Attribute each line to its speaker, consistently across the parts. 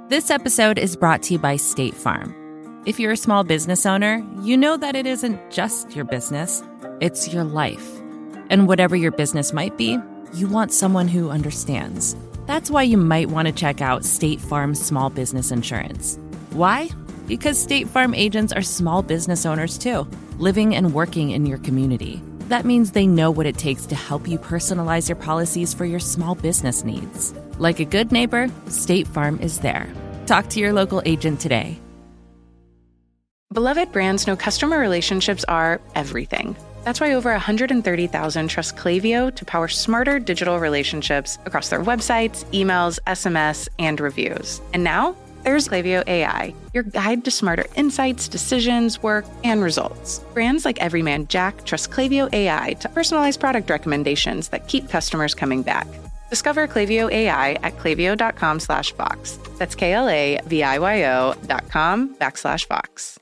Speaker 1: This episode is brought to you by State Farm. If you're a small business owner, you know that it isn't just your business, it's your life. And whatever your business might be, you want someone who understands. That's why you might want to check out State Farm Small Business Insurance. Why? Because State Farm agents are small business owners too, living and working in your community. That means they know what it takes to help you personalize your policies for your small business needs. Like a good neighbor, State Farm is there. Talk to your local agent today.
Speaker 2: Beloved brands know customer relationships are everything. That's why over 130,000 trust Klaviyo to power smarter digital relationships across their websites, emails, SMS, and reviews. And now, there's Klaviyo AI, your guide to smarter insights, decisions, work, and results. Brands like Everyman Jack trust Klaviyo AI to personalize product recommendations that keep customers coming back. Discover Klaviyo AI at klaviyo.com/Vox. That's KLAVIYO.com/Vox.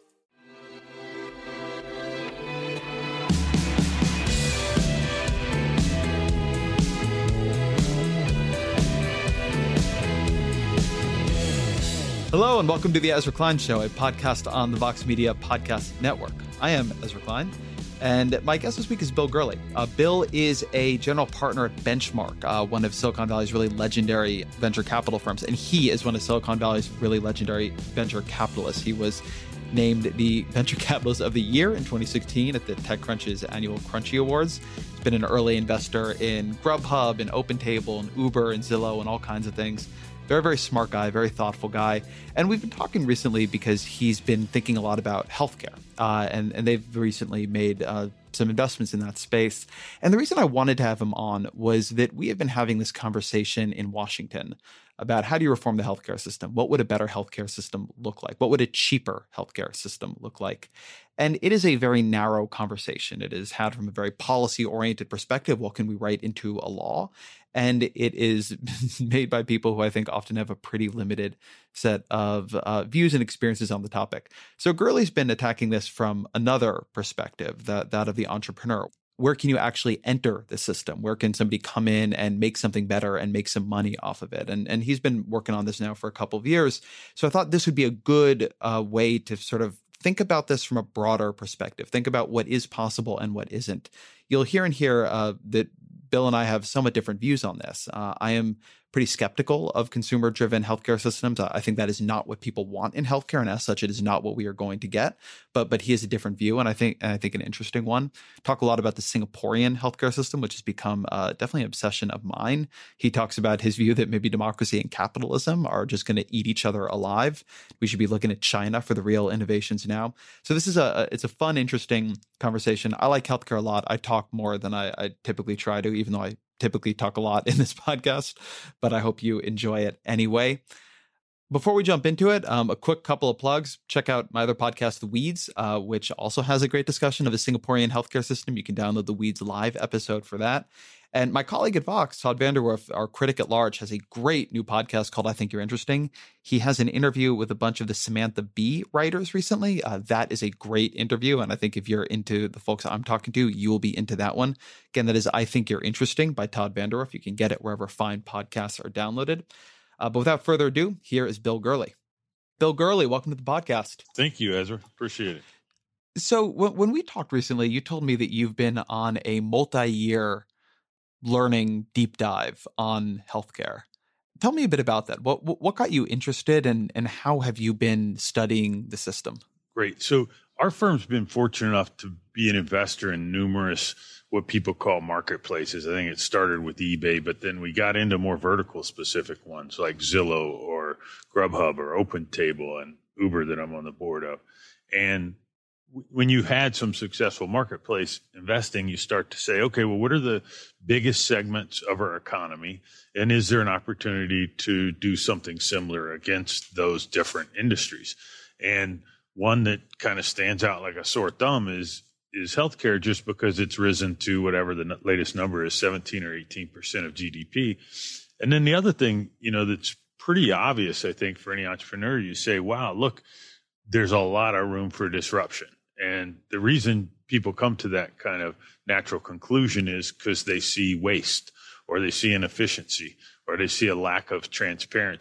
Speaker 3: Hello and welcome to the Ezra Klein Show, a podcast on the Vox Media Podcast Network. I am Ezra Klein, and my guest this week is Bill Gurley. Bill is a general partner at Benchmark, one of Silicon Valley's really legendary venture capital firms, and he is one of Silicon Valley's really legendary venture capitalists. He was named the Venture Capitalist of the Year in 2016 at the TechCrunch's annual Crunchy Awards. He's been an early investor in Grubhub and OpenTable and Uber and Zillow and all kinds of things. Very, very smart guy, very thoughtful guy. And we've been talking recently because he's been thinking a lot about healthcare. And they've recently made some investments in that space. And the reason I wanted to have him on was that we have been having this conversation in Washington about how do you reform the healthcare system? What would a better healthcare system look like? What would a cheaper healthcare system look like? And it is a very narrow conversation. It is had from a very policy-oriented perspective. What can we write into a law? And it is made by people who I think often have a pretty limited set of views and experiences on the topic. So Gurley's been attacking this from another perspective, that of the entrepreneur. Where can you actually enter the system? Where can somebody come in and make something better and make some money off of it? And he's been working on this now for a couple of years. So I thought this would be a good way to sort of think about this from a broader perspective. Think about what is possible and what isn't. You'll hear in here that Bill and I have somewhat different views on this. I am pretty skeptical of consumer-driven healthcare systems. I think that is not what people want in healthcare, and as such, it is not what we are going to get. But he has a different view, and I think an interesting one. Talk a lot about the Singaporean healthcare system, which has become definitely an obsession of mine. He talks about his view that maybe democracy and capitalism are just going to eat each other alive. We should be looking at China for the real innovations now. So this is it's a fun, interesting conversation. I like healthcare a lot. I talk more than I typically try to, even though I typically talk a lot in this podcast, but I hope you enjoy it anyway. Before we jump into it, a quick couple of plugs. Check out my other podcast, The Weeds, which also has a great discussion of the Singaporean healthcare system. You can download the Weeds live episode for that. And my colleague at Vox, Todd Vanderwerf, our critic at large, has a great new podcast called I Think You're Interesting. He has an interview with a bunch of the Samantha Bee writers recently. That is a great interview. And I think if you're into the folks I'm talking to, you will be into that one. Again, that is I Think You're Interesting by Todd Vanderwerf. You can get it wherever fine podcasts are downloaded. But without further ado, here is Bill Gurley. Bill Gurley, welcome to the podcast.
Speaker 4: Thank you, Ezra. Appreciate it.
Speaker 3: So when we talked recently, you told me that you've been on a multi-year learning deep dive on healthcare. Tell me a bit about that. What got you interested and how have you been studying the system?
Speaker 4: Great. So our firm's been fortunate enough to be an investor in numerous what people call marketplaces. I think it started with eBay, but then we got into more vertical specific ones like Zillow or Grubhub or OpenTable and Uber that I'm on the board of. And when you've had some successful marketplace investing, you start to say, okay, well, what are the biggest segments of our economy? And is there an opportunity to do something similar against those different industries? And one that kind of stands out like a sore thumb is healthcare, just because it's risen to whatever the latest number is, 17 or 18% of GDP. And then the other thing, that's pretty obvious, I think, for any entrepreneur, you say, wow, look, there's a lot of room for disruption. And the reason people come to that kind of natural conclusion is because they see waste or they see inefficiency or they see a lack of transparency.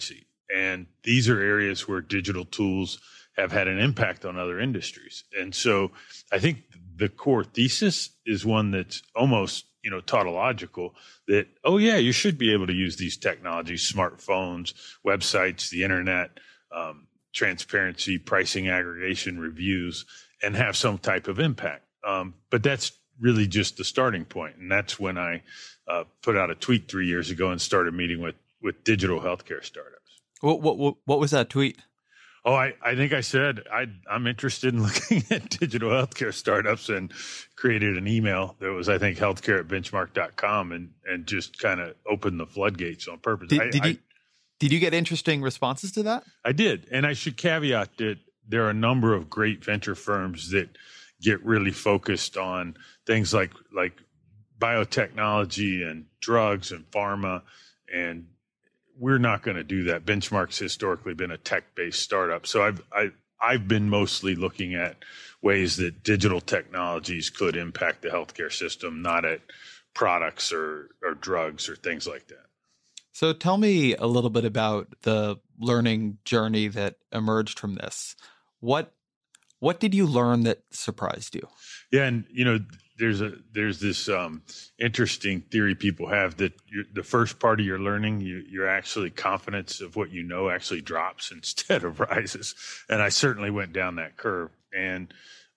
Speaker 4: And these are areas where digital tools have had an impact on other industries. And so I think the core thesis is one that's almost, tautological, that, oh yeah, you should be able to use these technologies, smartphones, websites, the internet, transparency, pricing aggregation, reviews, and have some type of impact. But that's really just the starting point. And that's when I put out a tweet 3 years ago and started meeting with digital healthcare startups.
Speaker 3: What was that tweet?
Speaker 4: Oh, I think I said I'm interested in looking at digital healthcare startups, and created an email that was, I think, healthcare@benchmark.com, and just kind of opened the floodgates on purpose.
Speaker 3: Did you get interesting responses to that?
Speaker 4: I did. And I should caveat that there are a number of great venture firms that get really focused on things like biotechnology and drugs and pharma, and we're not going to do that. Benchmark's historically been a tech-based startup. So I've been mostly looking at ways that digital technologies could impact the healthcare system, not at products or drugs or things like that.
Speaker 3: So tell me a little bit about the learning journey that emerged from this. What did you learn that surprised you?
Speaker 4: Yeah, and there's this interesting theory people have that the first part of your learning, your actually confidence of what you know actually drops instead of rises. And I certainly went down that curve. And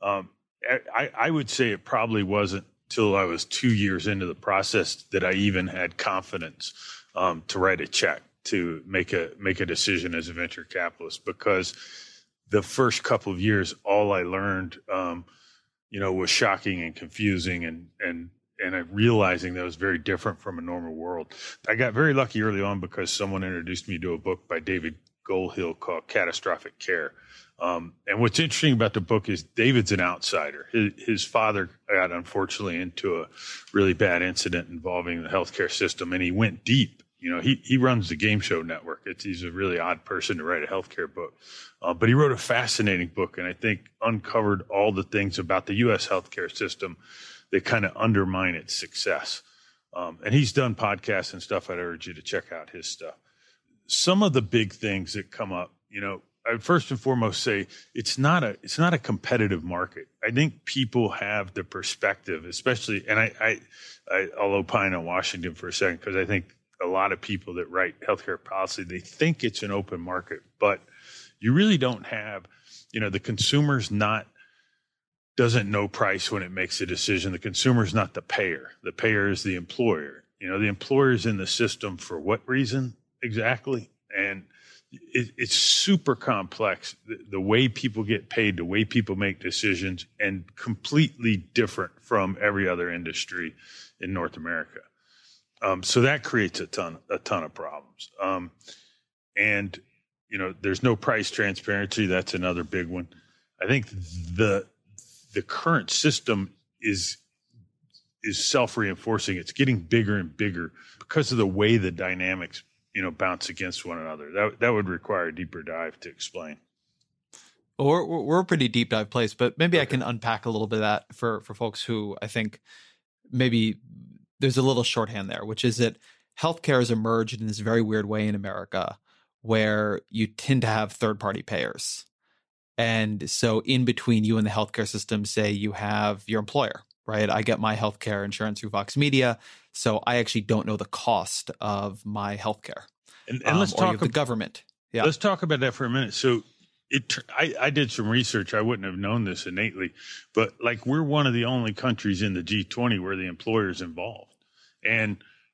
Speaker 4: I would say it probably wasn't till I was 2 years into the process that I even had confidence to write a check, to make a decision as a venture capitalist, because the first couple of years, all I learned was shocking and confusing, and realizing that it was very different from a normal world. I got very lucky early on because someone introduced me to a book by David Goldhill called Catastrophic Care. And what's interesting about the book is David's an outsider. His father got, unfortunately, into a really bad incident involving the healthcare system, and he went deep. He runs the Game Show Network. He's a really odd person to write a healthcare book. But he wrote a fascinating book, and I think uncovered all the things about the U.S. healthcare system that kind of undermine its success. And he's done podcasts and stuff. I'd urge you to check out his stuff. Some of the big things that come up, I would first and foremost say it's not a competitive market. I think people have the perspective, especially, and I'll opine on Washington for a second, because I think a lot of people that write healthcare policy, they think it's an open market, but you really don't have, the consumer's doesn't know price when it makes a decision. The consumer's not the payer. The payer is the employer. The employer's in the system for what reason exactly? And it's super complex, the way people get paid, the way people make decisions, and completely different from every other industry in North America. So that creates a ton of problems. And there's no price transparency. That's another big one. I think the current system is self-reinforcing. It's getting bigger and bigger because of the way the dynamics bounce against one another. That would require a deeper dive to explain.
Speaker 3: Well, we're a pretty deep dive place, but maybe okay. I can unpack a little bit of that for folks who I think maybe there's a little shorthand there, which is that healthcare has emerged in this very weird way in America where you tend to have third-party payers. And so in between you and the healthcare system, say you have your employer, right? I get my healthcare insurance through Vox Media, so I actually don't know the cost of my healthcare.
Speaker 4: And let's talk about
Speaker 3: the government. Yeah,
Speaker 4: let's talk about that for a minute. So I did some research. I wouldn't have known this innately, but we're one of the only countries in the G20 where the employer is involved. And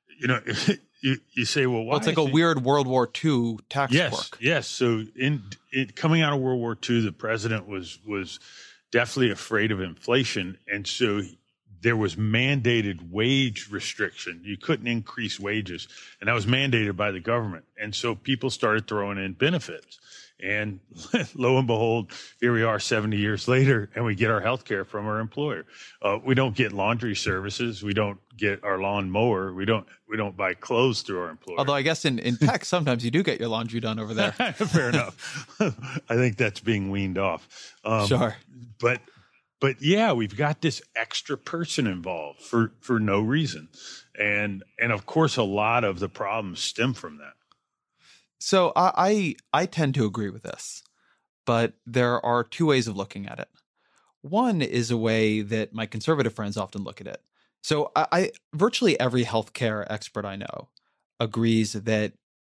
Speaker 4: you say, well, why?
Speaker 3: Well, it's like a weird World War II tax quirk.
Speaker 4: Yes. So in coming out of World War II, the president was definitely afraid of inflation, and so there was mandated wage restriction. You couldn't increase wages, and that was mandated by the government. And so people started throwing in benefits. And lo and behold, here we are 70 years later, and we get our health care from our employer. We don't get laundry services. We don't get our lawn mower. We don't buy clothes through our employer.
Speaker 3: Although I guess in tech, sometimes you do get your laundry done over there.
Speaker 4: Fair enough. I think that's being weaned off.
Speaker 3: Sure.
Speaker 4: But yeah, we've got this extra person involved for no reason. And of course, a lot of the problems stem from that.
Speaker 3: So I tend to agree with this, but there are two ways of looking at it. One is a way that my conservative friends often look at it. So I virtually every healthcare expert I know agrees that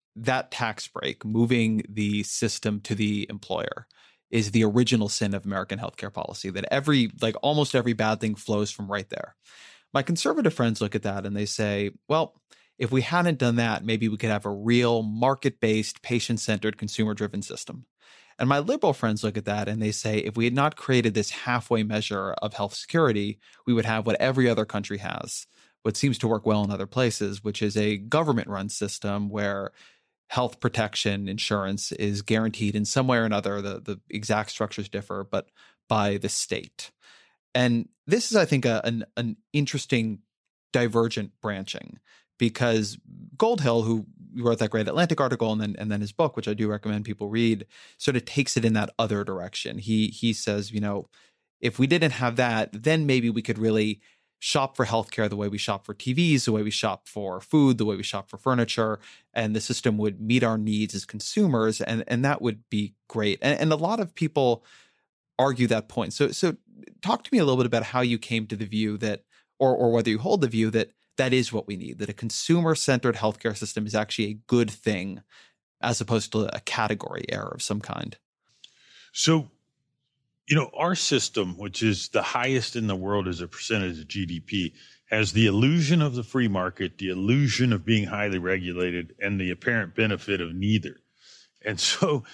Speaker 3: tax break, moving the system to the employer, is the original sin of American healthcare policy, that almost every bad thing flows from right there. My conservative friends look at that and they say, well, if we hadn't done that, maybe we could have a real market-based, patient-centered, consumer-driven system. And my liberal friends look at that and they say, if we had not created this halfway measure of health security, we would have what every other country has, what seems to work well in other places, which is a government-run system where health protection insurance is guaranteed in some way or another. The exact structures differ, but by the state. And this is, I think, an interesting divergent branching, because Goldhill, who wrote that great Atlantic article and then his book, which I do recommend people read, sort of takes it in that other direction. He says, if we didn't have that, then maybe we could really shop for healthcare the way we shop for TVs, the way we shop for food, the way we shop for furniture, and the system would meet our needs as consumers, and that would be great. And a lot of people argue that point. So talk to me a little bit about how you came to the view that, or whether you hold the view that is what we need, that a consumer-centered healthcare system is actually a good thing as opposed to a category error of some kind.
Speaker 4: So, our system, which is the highest in the world as a percentage of GDP, has the illusion of the free market, the illusion of being highly regulated, and the apparent benefit of neither. And so,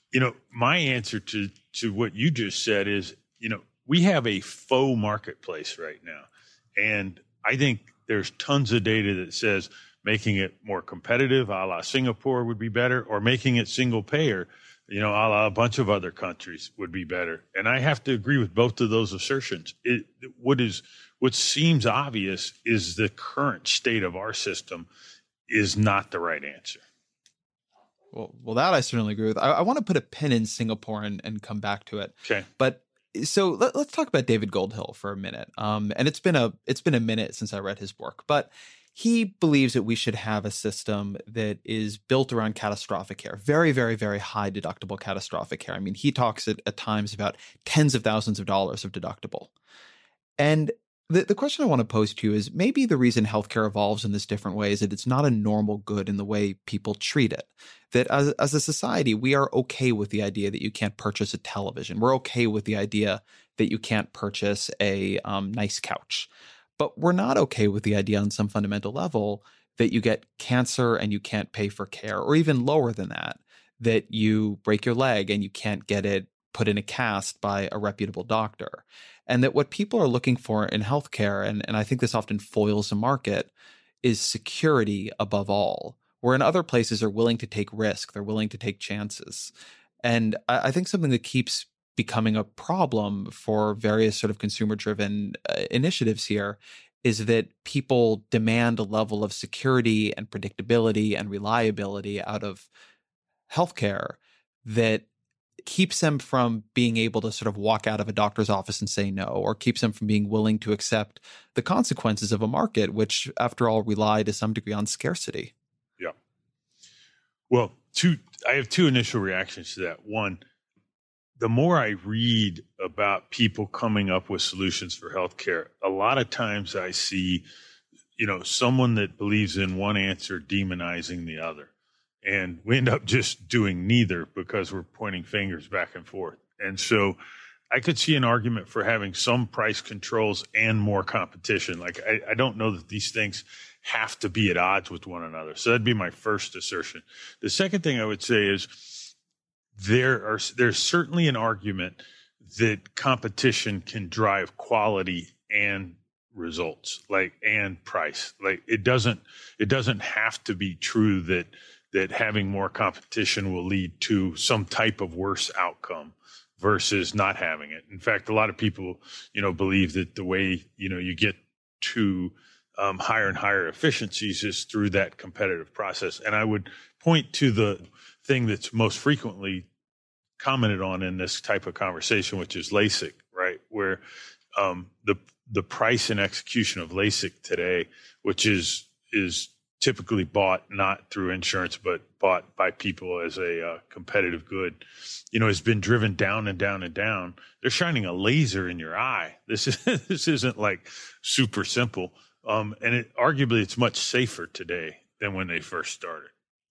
Speaker 4: my answer to what you just said is, we have a faux marketplace right now. And I think there's tons of data that says making it more competitive, a la Singapore, would be better, or making it single payer, a la a bunch of other countries, would be better. And I have to agree with both of those assertions. What seems obvious is the current state of our system is not the right answer.
Speaker 3: Well, that I certainly agree with. I want to put a pin in Singapore and come back to it.
Speaker 4: Okay.
Speaker 3: But so let's talk about David Goldhill for a minute. And it's been a minute since I read his work, but he believes that we should have a system that is built around catastrophic care, very, very, very high deductible catastrophic care. I mean, he talks at times about tens of thousands of dollars of deductible. And the question I want to pose to you is, maybe the reason healthcare evolves in this different way is that it's not a normal good in the way people treat it. That as a society, we are okay with the idea that you can't purchase a television. We're okay with the idea that you can't purchase a nice couch. But we're not okay with the idea on some fundamental level that you get cancer and you can't pay for care, or even lower than that you break your leg and you can't get it put in a cast by a reputable doctor. And that what people are looking for in healthcare, and I think this often foils the market, is security above all, where in other places are willing to take risk, they're willing to take chances. And I think something that keeps becoming a problem for various sort of consumer-driven initiatives here is that people demand a level of security and predictability and reliability out of healthcare that keeps them from being able to sort of walk out of a doctor's office and say no, or keeps them from being willing to accept the consequences of a market, which, after all, rely to some degree on scarcity.
Speaker 4: Yeah. Well, I have two initial reactions to that. One, the more I read about people coming up with solutions for healthcare, a lot of times I see, someone that believes in one answer demonizing the other. And we end up just doing neither because we're pointing fingers back and forth. And so I could see an argument for having some price controls and more competition. Like, I don't know that these things have to be at odds with one another. So that'd be my first assertion. The second thing I would say is there's certainly an argument that competition can drive quality and results, and price. It doesn't have to be true that having more competition will lead to some type of worse outcome versus not having it. In fact, a lot of people, believe that the way, you get to higher and higher efficiencies is through that competitive process. And I would point to the thing that's most frequently commented on in this type of conversation, which is LASIK, right? Where the price and execution of LASIK today, which is typically bought not through insurance, but bought by people as a competitive good, has been driven down and down and down. They're shining a laser in your eye. This isn't like super simple. And arguably it's much safer today than when they first started.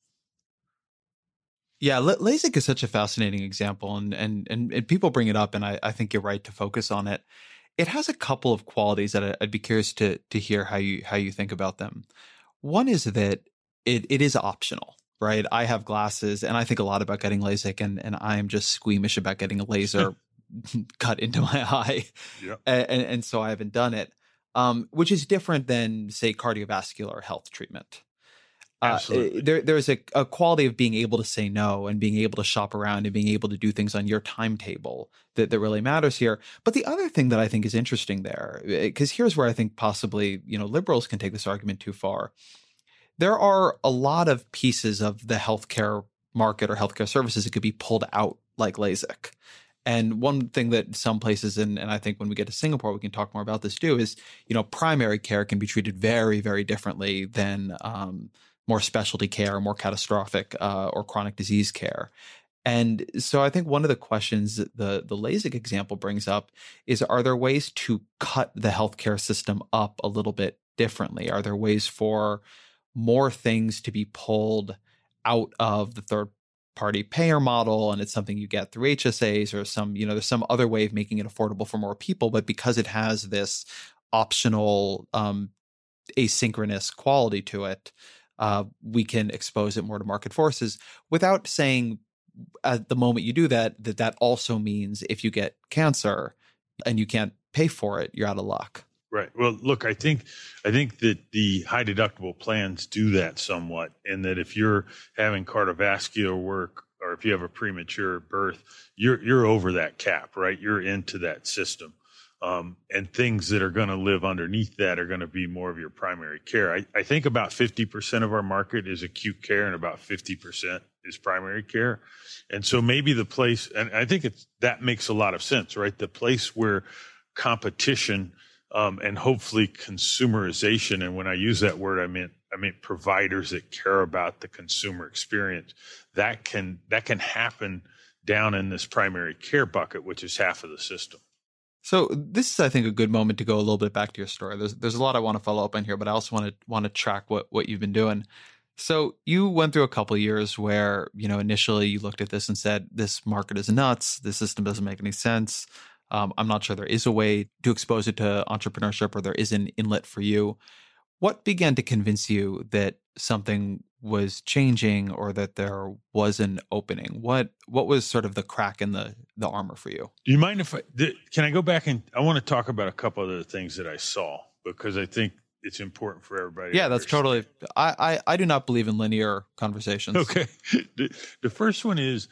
Speaker 3: Yeah, LASIK is such a fascinating example, and people bring it up, and I think you're right to focus on it. It has a couple of qualities that I'd be curious to hear how you think about them. One is that it is optional, right? I have glasses, and I think a lot about getting LASIK, and I am just squeamish about getting a laser cut into my eye,
Speaker 4: Yep.
Speaker 3: and so I haven't done it, which is different than, say, cardiovascular health treatment.
Speaker 4: Absolutely.
Speaker 3: There's a quality of being able to say no and being able to shop around and being able to do things on your timetable that really matters here. But the other thing that I think is interesting there, because here's where I think possibly, liberals can take this argument too far. There are a lot of pieces of the healthcare market or healthcare services that could be pulled out like LASIK. And one thing that some places, and I think when we get to Singapore, we can talk more about this too, is, primary care can be treated very, very differently than more specialty care, more catastrophic or chronic disease care. And so I think one of the questions that the LASIK example brings up is, are there ways to cut the healthcare system up a little bit differently? Are there ways for more things to be pulled out of the third party payer model, and it's something you get through HSAs or there's some other way of making it affordable for more people, but because it has this optional asynchronous quality to it, we can expose it more to market forces without saying at the moment you do that also means if you get cancer and you can't pay for it, you're out of luck.
Speaker 4: Right. Well, look, I think that the high deductible plans do that somewhat, in that if you're having cardiovascular work or if you have a premature birth, you're over that cap, right? You're into that system. And things that are going to live underneath that are going to be more of your primary care. I think about 50% of our market is acute care and about 50% is primary care. And so maybe the place, and I think that makes a lot of sense, right? The place where competition and hopefully consumerization, and when I use that word, I meant providers that care about the consumer experience, that can happen down in this primary care bucket, which is half of the system.
Speaker 3: So this is, I think, a good moment to go a little bit back to your story. There's a lot I want to follow up on here, but I also want to track what you've been doing. So you went through a couple of years where, initially you looked at this and said, this market is nuts. This system doesn't make any sense. I'm not sure there is a way to expose it to entrepreneurship, or there is an inlet for you. What began to convince you that something was changing or that there was an opening? What was sort of the crack in the armor for you?
Speaker 4: Do you mind if can I go back and I want to talk about a couple of the things that I saw, because I think it's important for everybody.
Speaker 3: Yeah, that's totally. I do not believe in linear conversations.
Speaker 4: Okay. The first one is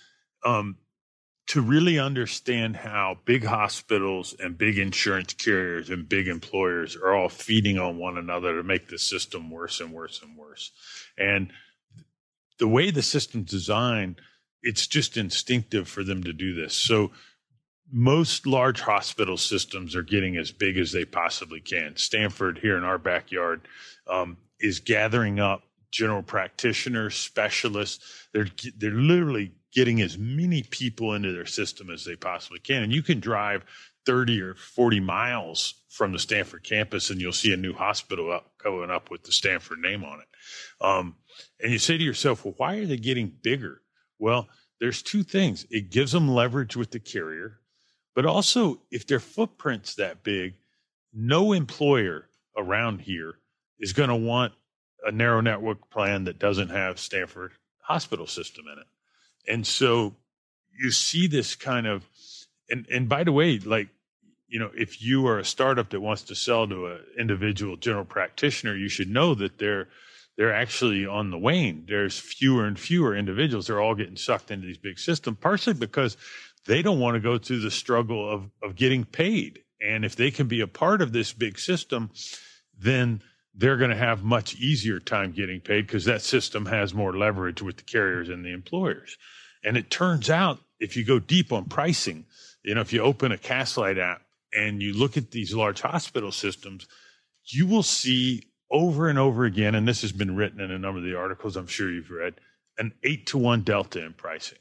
Speaker 4: to really understand how big hospitals and big insurance carriers and big employers are all feeding on one another to make the system worse and worse and worse. And the way the system's designed, it's just instinctive for them to do this. So most large hospital systems are getting as big as they possibly can. Stanford, here in our backyard, is gathering up general practitioners, specialists. They're literally getting as many people into their system as they possibly can. And you can drive 30 or 40 miles from the Stanford campus and you'll see a new hospital going up with the Stanford name on it. And you say to yourself, well, why are they getting bigger? Well, there's two things. It gives them leverage with the carrier, but also if their footprint's that big, no employer around here is going to want a narrow network plan that doesn't have Stanford hospital system in it. And so you see this kind of, and by the way, if you are a startup that wants to sell to an individual general practitioner, you should know that they're actually on the wane. There's fewer and fewer individuals. They're all getting sucked into these big systems, partially because they don't want to go through the struggle of getting paid. And if they can be a part of this big system, then they're going to have much easier time getting paid because that system has more leverage with the carriers and the employers. And it turns out, if you go deep on pricing, if you open a Castlight app and you look at these large hospital systems, you will see over and over again, and this has been written in a number of the articles I'm sure you've read, an 8-to-1 delta in pricing.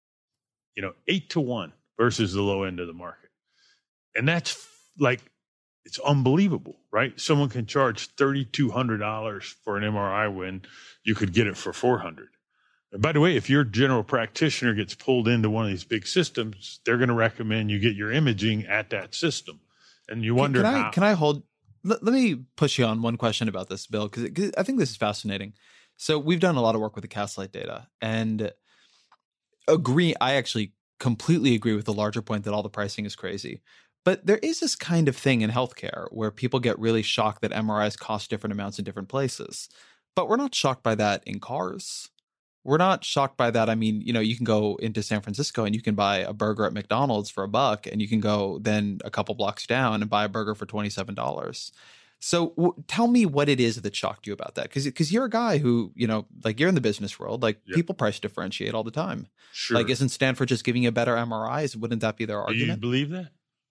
Speaker 4: 8-to-1 versus the low end of the market. And that's it's unbelievable, right? Someone can charge $3,200 for an MRI when you could get it for $400. And by the way, if your general practitioner gets pulled into one of these big systems, they're going to recommend you get your imaging at that system. And you wonder how.
Speaker 3: Can I hold? Let me push you on one question about this, Bill, because I think this is fascinating. So we've done a lot of work with the Castlight data, and I actually completely agree with the larger point that all the pricing is crazy. But there is this kind of thing in healthcare where people get really shocked that MRIs cost different amounts in different places. But we're not shocked by that in cars. We're not shocked by that. I mean, you can go into San Francisco and you can buy a burger at McDonald's for $1, and you can go then a couple blocks down and buy a burger for $27. So tell me what it is that shocked you about that. Because you're a guy who, you're in the business world, people price differentiate all the time.
Speaker 4: Sure.
Speaker 3: Isn't Stanford just giving you better MRIs? Wouldn't that be their argument?
Speaker 4: Do you believe that?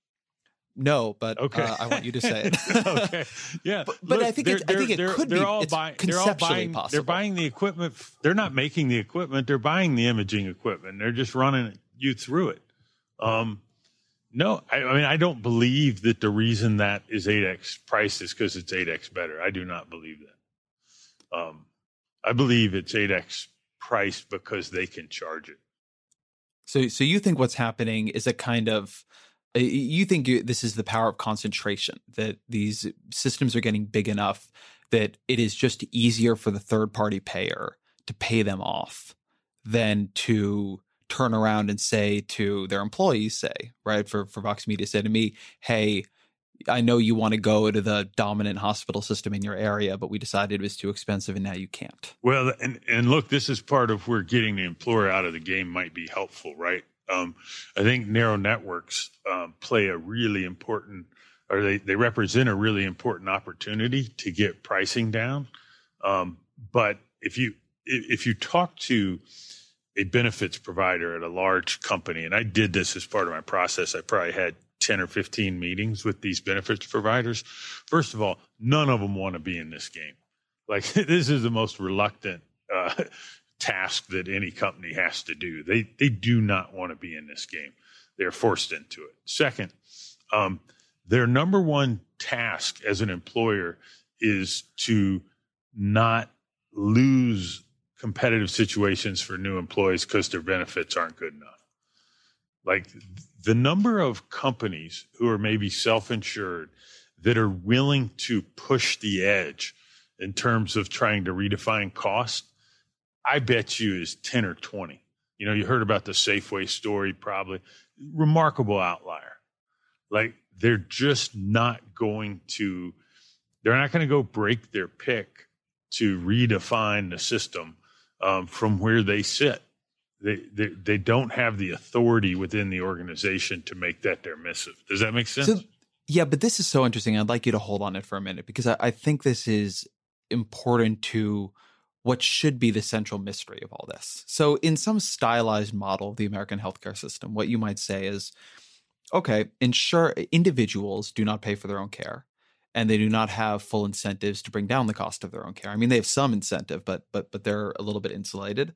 Speaker 3: No, but
Speaker 4: okay.
Speaker 3: I want you to say it.
Speaker 4: Okay, yeah,
Speaker 3: but look, I think it could be. It's conceptually possible.
Speaker 4: They're buying the equipment. They're not making the equipment. They're buying the imaging equipment. They're just running you through it. No, I don't believe that the reason that is 8x price is because it's 8x better. I do not believe that. I believe it's 8x price because they can charge it.
Speaker 3: So you think what's happening is a kind of. You think this is the power of concentration, that these systems are getting big enough that it is just easier for the third-party payer to pay them off than to turn around and say to their employees, right, for Vox Media, say to me, hey, I know you want to go to the dominant hospital system in your area, but we decided it was too expensive and now you can't.
Speaker 4: Well, and look, this is part of where getting the employer out of the game might be helpful, right? I think narrow networks play a really important, or they represent a really important opportunity to get pricing down. But if you talk to a benefits provider at a large company, and I did this as part of my process, I probably had 10 or 15 meetings with these benefits providers. First of all, none of them want to be in this game. This is the most reluctant task that any company has to do. They do not want to be in this game. They're forced into it. Second, their number one task as an employer is to not lose competitive situations for new employees because their benefits aren't good enough. The number of companies who are maybe self-insured that are willing to push the edge in terms of trying to redefine cost, I bet you is 10 or 20. You heard about the Safeway story, probably. Remarkable outlier. They're just not going to go break their pick to redefine the system from where they sit. They don't have the authority within the organization to make that their missive. Does that make sense?
Speaker 3: Yeah, but this is so interesting. I'd like you to hold on it for a minute because I think this is important to what should be the central mystery of all this. So in some stylized model of the American healthcare system, what you might say is, okay, individuals do not pay for their own care, and they do not have full incentives to bring down the cost of their own care. I mean, they have some incentive, but they're a little bit insulated.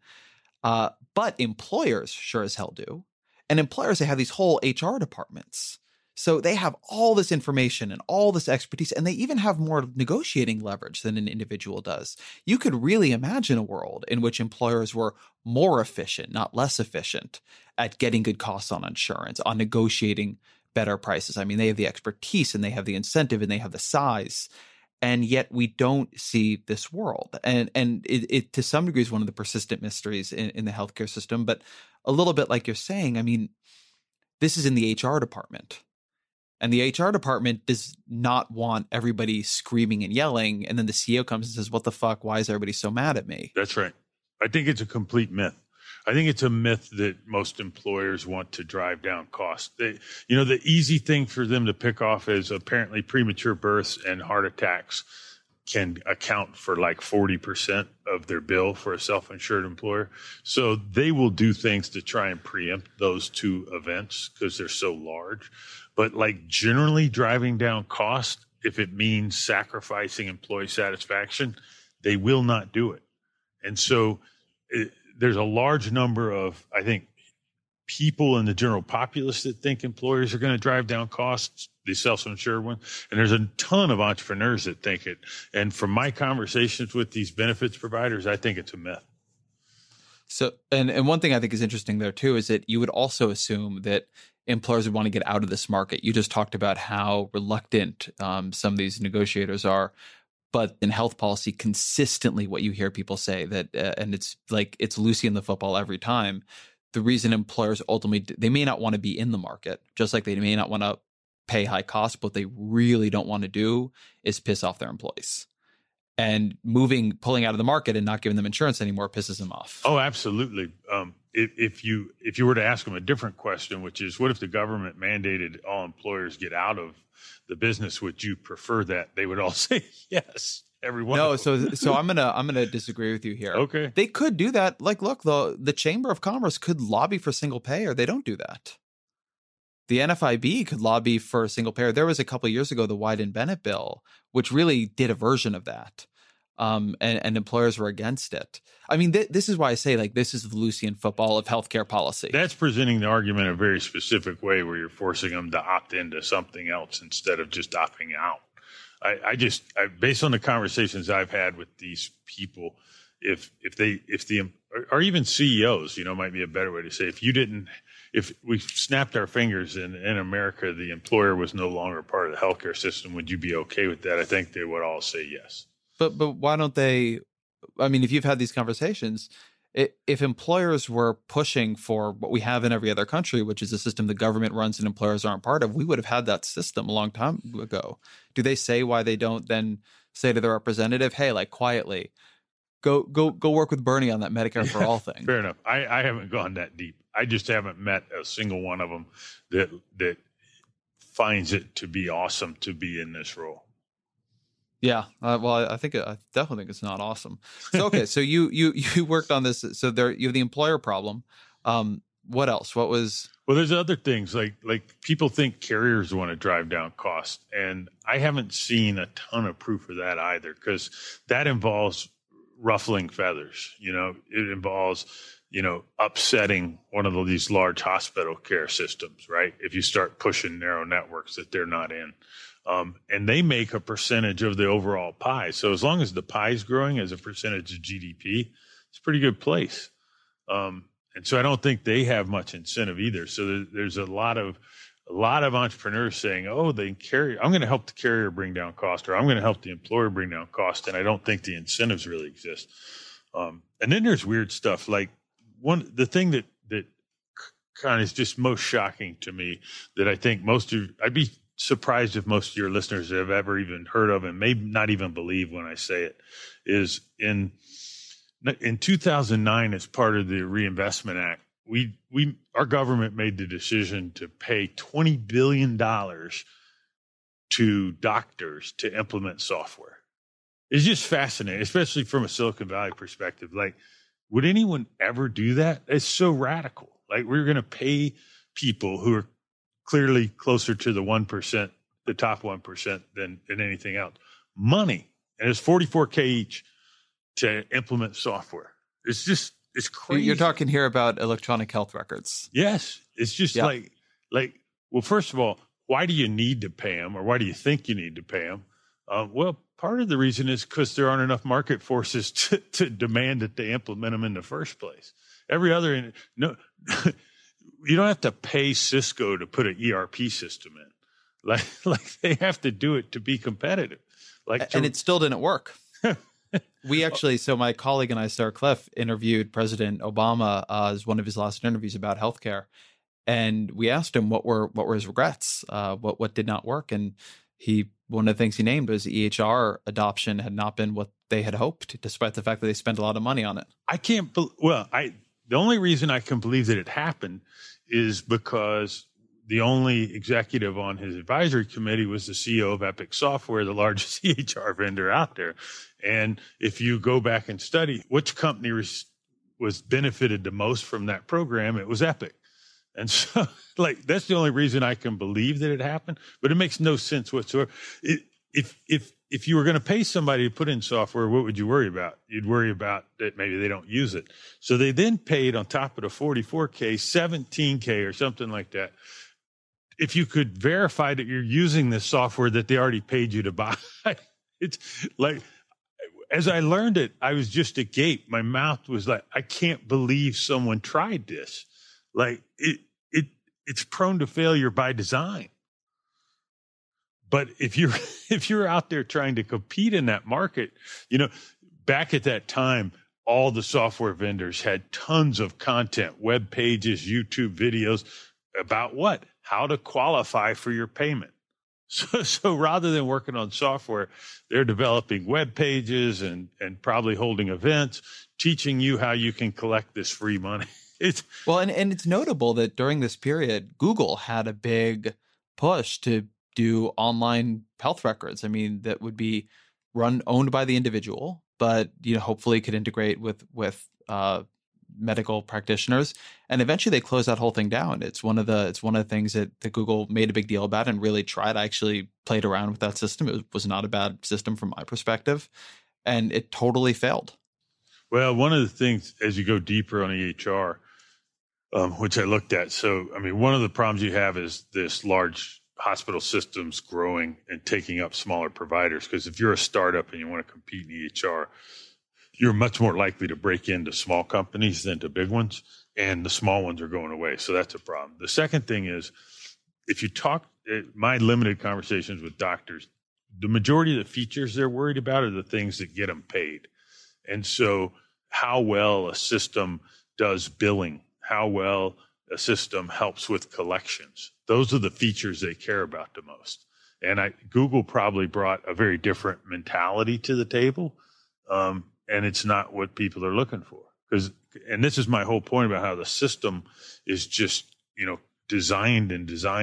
Speaker 3: But employers sure as hell do. And employers, they have these whole HR departments. So they have all this information and all this expertise, and they even have more negotiating leverage than an individual does. You could really imagine a world in which employers were more efficient, not less efficient, at getting good costs on insurance, on negotiating better prices. I mean, they have the expertise and they have the incentive and they have the size. And yet we don't see this world. And it to some degree is one of the persistent mysteries in the healthcare system. But a little bit like you're saying, I mean, this is in the HR department. And the HR department does not want everybody screaming and yelling. And then the CEO comes and says, what the fuck? Why is everybody so mad at me?
Speaker 4: That's right. I think it's a complete myth. I think it's a myth that most employers want to drive down costs. The easy thing for them to pick off is apparently premature births and heart attacks can account for 40% of their bill for a self-insured employer. So they will do things to try and preempt those two events because they're so large. But generally driving down cost, if it means sacrificing employee satisfaction, they will not do it. And so there's a large number of, I think, people in the general populace that think employers are going to drive down costs, the self-insured one. And there's a ton of entrepreneurs that think it. And from my conversations with these benefits providers, I think it's a myth.
Speaker 3: So, and one thing I think is interesting there too, is that you would also assume that employers would want to get out of this market. You just talked about how reluctant some of these negotiators are. But in health policy, consistently what you hear people say that, and it's like it's Lucy in the football every time, the reason employers ultimately, they may not want to be in the market, just like they may not want to pay high costs, but what they really don't want to do is piss off their employees. And pulling out of the market and not giving them insurance anymore pisses them off.
Speaker 4: Oh, absolutely. If you were to ask them a different question, which is, what if the government mandated all employers get out of the business? Would you prefer that? They would all say yes. Everyone.
Speaker 3: No, so I'm gonna disagree with you here.
Speaker 4: Okay,
Speaker 3: they could do that. Like, look, the Chamber of Commerce could lobby for single payer. They don't do that. The NFIB could lobby for a single payer. There was a couple of years ago the Wyden-Bennett bill, which really did a version of that. And employers were against it. I mean, this is why I say, like, this is the Lucian football of healthcare policy.
Speaker 4: That's presenting the argument in a very specific way where you're forcing them to opt into something else instead of just opting out. I based on the conversations I've had with these people, if or even CEOs, might be a better way to say, if we snapped our fingers and in America, the employer was no longer part of the healthcare system, would you be okay with that? I think they would all say yes.
Speaker 3: But why don't they? I mean, if you've had these conversations, if employers were pushing for what we have in every other country, which is a system the government runs and employers aren't part of, we would have had that system a long time ago. Do they say why they don't then say to their representative, hey, like, quietly, go work with Bernie on that Medicare for all thing?
Speaker 4: Fair enough. I haven't gone that deep. I just haven't met a single one of them that finds it to be awesome to be in this role.
Speaker 3: Yeah, well, I definitely think it's not awesome. So okay, so you worked on this. So there, you have the employer problem. What else? What was?
Speaker 4: Well, there's other things like people think carriers want to drive down costs, and I haven't seen a ton of proof of that either, because that involves ruffling feathers. It involves upsetting one of these large hospital care systems, right? If you start pushing narrow networks that they're not in. And they make a percentage of the overall pie. So as long as the pie is growing as a percentage of GDP, it's a pretty good place. And so I don't think they have much incentive either. So there's a lot of entrepreneurs saying, oh, I'm going to help the carrier bring down cost, or I'm going to help the employer bring down cost. And I don't think the incentives really exist. And then there's weird stuff. Like the thing that kind of is just most shocking to me, that I think I'd be surprised if most of your listeners have ever even heard of and may not even believe when I say it, is in 2009, as part of the Reinvestment Act, our government made the decision to pay $20 billion to doctors to implement software. It's just fascinating, especially from a Silicon Valley perspective. Like, would anyone ever do that? It's so radical. Like, we're going to pay people who are clearly closer to the 1%, the top 1% than anything else, money. And it's $44K each to implement software. It's crazy.
Speaker 3: You're talking here about electronic health records.
Speaker 4: Yes. It's just like, well, first of all, why do you need to pay them, or why do you think you need to pay them? Well, part of the reason is because there aren't enough market forces to demand that they implement them in the first place. You don't have to pay Cisco to put an ERP system in. Like they have to do it to be competitive. And it still didn't work.
Speaker 3: We actually, so my colleague and I, Sarah Cliff, interviewed President Obama as one of his last interviews about healthcare, and we asked him what were his regrets, what did not work, and one of the things he named was EHR adoption had not been what they had hoped, despite the fact that they spent a lot of money on it.
Speaker 4: The only reason I can believe that it happened is because the only executive on his advisory committee was the CEO of Epic Software, the largest EHR vendor out there. And if you go back and study which company was benefited the most from that program, it was Epic. And so, that's the only reason I can believe that it happened. But it makes no sense whatsoever. if you were going to pay somebody to put in software, what would you worry about? You'd worry about that maybe they don't use it. So they then paid on top of the 44K, 17K or something like that. If you could verify that you're using this software that they already paid you to buy, it's like, as I learned it, I was just agape. My mouth was like, I can't believe someone tried this. Like it's prone to failure by design. But if you're out there trying to compete in that market, back at that time, all the software vendors had tons of content, web pages, YouTube videos about what? How to qualify for your payment. So rather than working on software, they're developing web pages and probably holding events, teaching you how you can collect this free money.
Speaker 3: And it's notable that during this period, Google had a big push to do online health records. I mean, that would be owned by the individual, but hopefully could integrate with medical practitioners. And eventually they closed that whole thing down. It's one of the things that Google made a big deal about and really tried. I actually played around with that system. It was not a bad system from my perspective, and it totally failed.
Speaker 4: Well, one of the things as you go deeper on EHR, which I looked at. So, I mean, one of the problems you have is this large hospital systems growing and taking up smaller providers. Because if you're a startup and you want to compete in EHR, you're much more likely to break into small companies than to big ones. And the small ones are going away. So that's a problem. The second thing is, if you talk, my limited conversations with doctors, the majority of the features they're worried about are the things that get them paid. And so how well a system does billing, how well a system helps with collections. Those are the features they care about the most. And Google probably brought a very different mentality to the table. And it's not what people are looking for. And this is my whole point about how the system is just, designed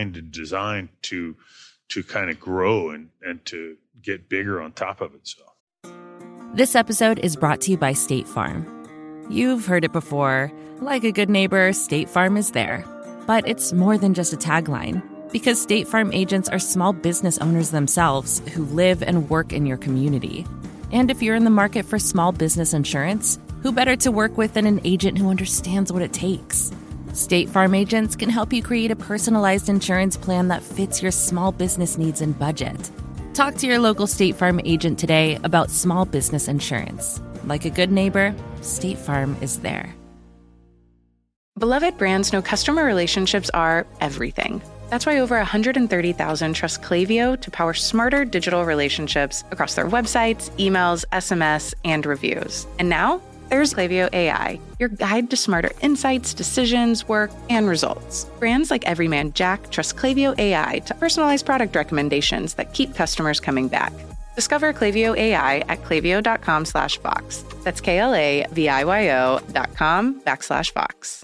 Speaker 4: to kind of grow and to get bigger on top of itself.
Speaker 1: This episode is brought to you by State Farm. You've heard it before. Like a good neighbor, State Farm is there. But it's more than just a tagline, because State Farm agents are small business owners themselves who live and work in your community. And if you're in the market for small business insurance, who better to work with than an agent who understands what it takes? State Farm agents can help you create a personalized insurance plan that fits your small business needs and budget. Talk to your local State Farm agent today about small business insurance. Like a good neighbor, State Farm is there.
Speaker 2: Beloved brands know customer relationships are everything. That's why over 130,000 trust Klaviyo to power smarter digital relationships across their websites, emails, SMS, and reviews. And now, there's Klaviyo AI, your guide to smarter insights, decisions, work, and results. Brands like Everyman Jack trust Klaviyo AI to personalize product recommendations that keep customers coming back. Discover Klaviyo AI at klaviyo.com/Vox. That's KLAVIYO.com/Vox.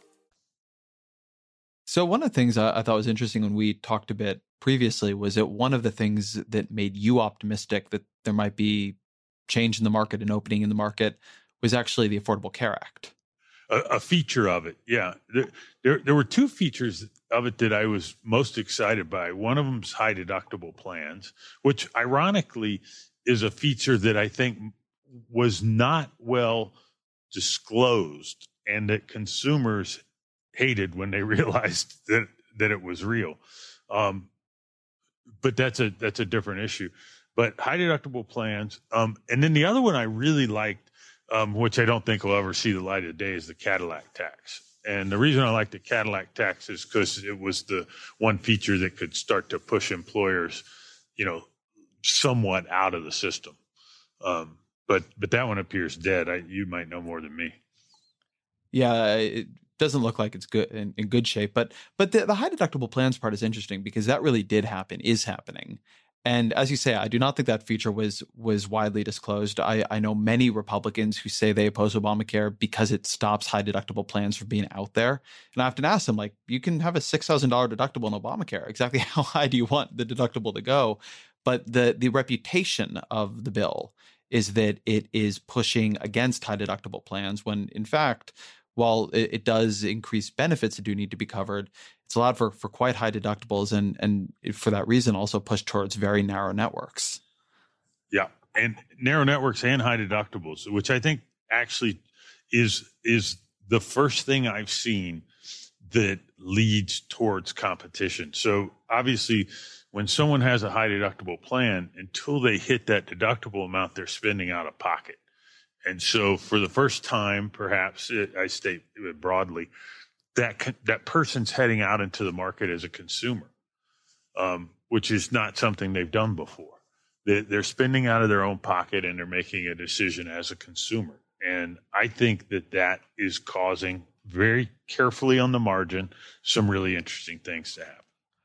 Speaker 3: So one of the things I thought was interesting when we talked a bit previously was that one of the things that made you optimistic that there might be change in the market and opening in the market was actually the Affordable Care Act.
Speaker 4: A feature of it, yeah. There were two features of it that I was most excited by. One of them is high deductible plans, which ironically is a feature that I think was not well disclosed and that consumers hated when they realized that it was real. But that's a different issue. But high deductible plans. And then the other one I really liked, which I don't think will ever see the light of day, is the Cadillac tax. And the reason I like the Cadillac tax is because it was the one feature that could start to push employers, somewhat out of the system. But that one appears dead. You might know more than me.
Speaker 3: Yeah, it doesn't look like it's good in good shape. But the high deductible plans part is interesting because that really did happen, is happening. And as you say, I do not think that feature was widely disclosed. I know many Republicans who say they oppose Obamacare because it stops high deductible plans from being out there. And I often ask them, like, you can have a $6,000 deductible in Obamacare. Exactly how high do you want the deductible to go? But the reputation of the bill is that it is pushing against high deductible plans when, in fact, while it does increase benefits that do need to be covered, it's allowed for quite high deductibles and for that reason also push towards very narrow networks.
Speaker 4: Yeah. And narrow networks and high deductibles, which I think actually is the first thing I've seen that leads towards competition. So obviously, when someone has a high deductible plan, until they hit that deductible amount, they're spending out of pocket. And so for the first time, perhaps, I state it broadly, that person's heading out into the market as a consumer, which is not something they've done before. They're spending out of their own pocket and they're making a decision as a consumer. And I think that is causing, very carefully on the margin, some really interesting things to happen.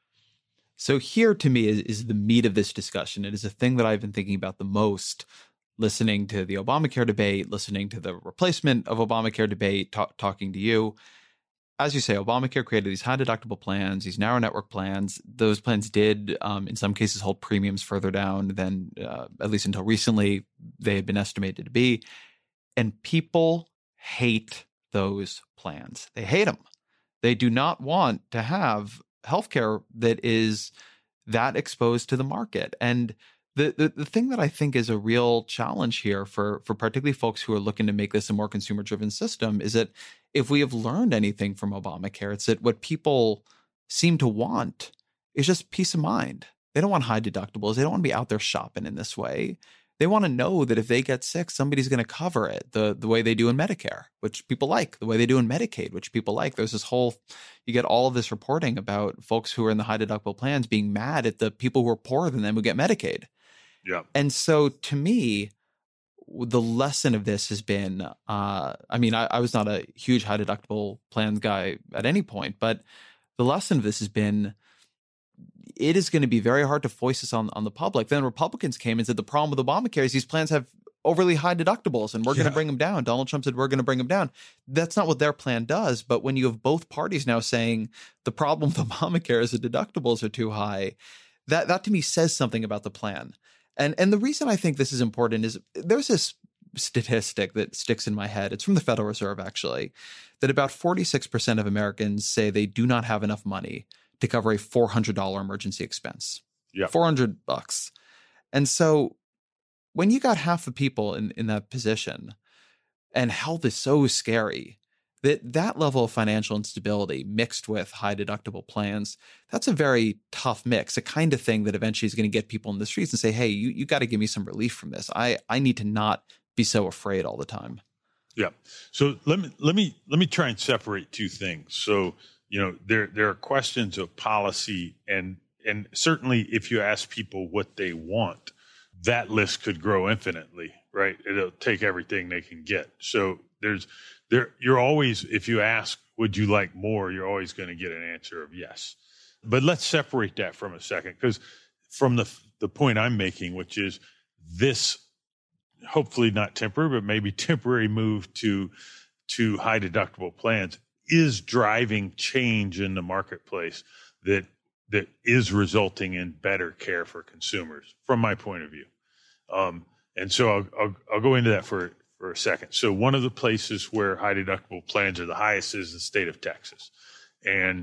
Speaker 3: So here, to me, is the meat of this discussion. It is a thing that I've been thinking about the most, listening to the Obamacare debate, listening to the replacement of Obamacare debate, talking to you. As you say, Obamacare created these high deductible plans, these narrow network plans. Those plans did, in some cases, hold premiums further down than, at least until recently, they had been estimated to be. And people hate those plans. They hate them. They do not want to have healthcare that is that exposed to the market. And the thing that I think is a real challenge here for particularly folks who are looking to make this a more consumer-driven system is that if we have learned anything from Obamacare, it's that what people seem to want is just peace of mind. They don't want high deductibles. They don't want to be out there shopping in this way. They want to know that if they get sick, somebody's going to cover it the way they do in Medicare, which people like, the way they do in Medicaid, which people like. There's this whole, you get all of this reporting about folks who are in the high deductible plans being mad at the people who are poorer than them who get Medicaid.
Speaker 4: Yeah.
Speaker 3: And so to me, the lesson of this has been, I was not a huge high deductible plan guy at any point, but the lesson of this has been, it is going to be very hard to foist this on the public. Then Republicans came and said the problem with Obamacare is these plans have overly high deductibles and we're going to bring them down. Donald Trump said we're going to bring them down. That's not what their plan does. But when you have both parties now saying the problem with Obamacare is the deductibles are too high, that to me says something about the plan. And the reason I think this is important is there's this statistic that sticks in my head. It's from the Federal Reserve, actually, that about 46% of Americans say they do not have enough money to cover a $400 emergency expense.
Speaker 4: Yeah.
Speaker 3: $400. And so when you got half the people in that position, and health is so scary, that level of financial instability mixed with high deductible plans, that's a very tough mix, a kind of thing that eventually is going to get people in the streets and say, hey, you got to give me some relief from this. I need to not be so afraid all the time.
Speaker 4: Yeah. So let me try and separate two things. So, there are questions of policy and certainly if you ask people what they want, that list could grow infinitely, right? It'll take everything they can get. So you're always, if you ask, would you like more? You're always going to get an answer of yes. But let's separate that from a second, because from the point I'm making, which is this, hopefully not temporary, but maybe temporary move to high deductible plans is driving change in the marketplace that is resulting in better care for consumers, from my point of view. And so I'll go into that for a second. So one of the places where high deductible plans are the highest is the state of Texas. And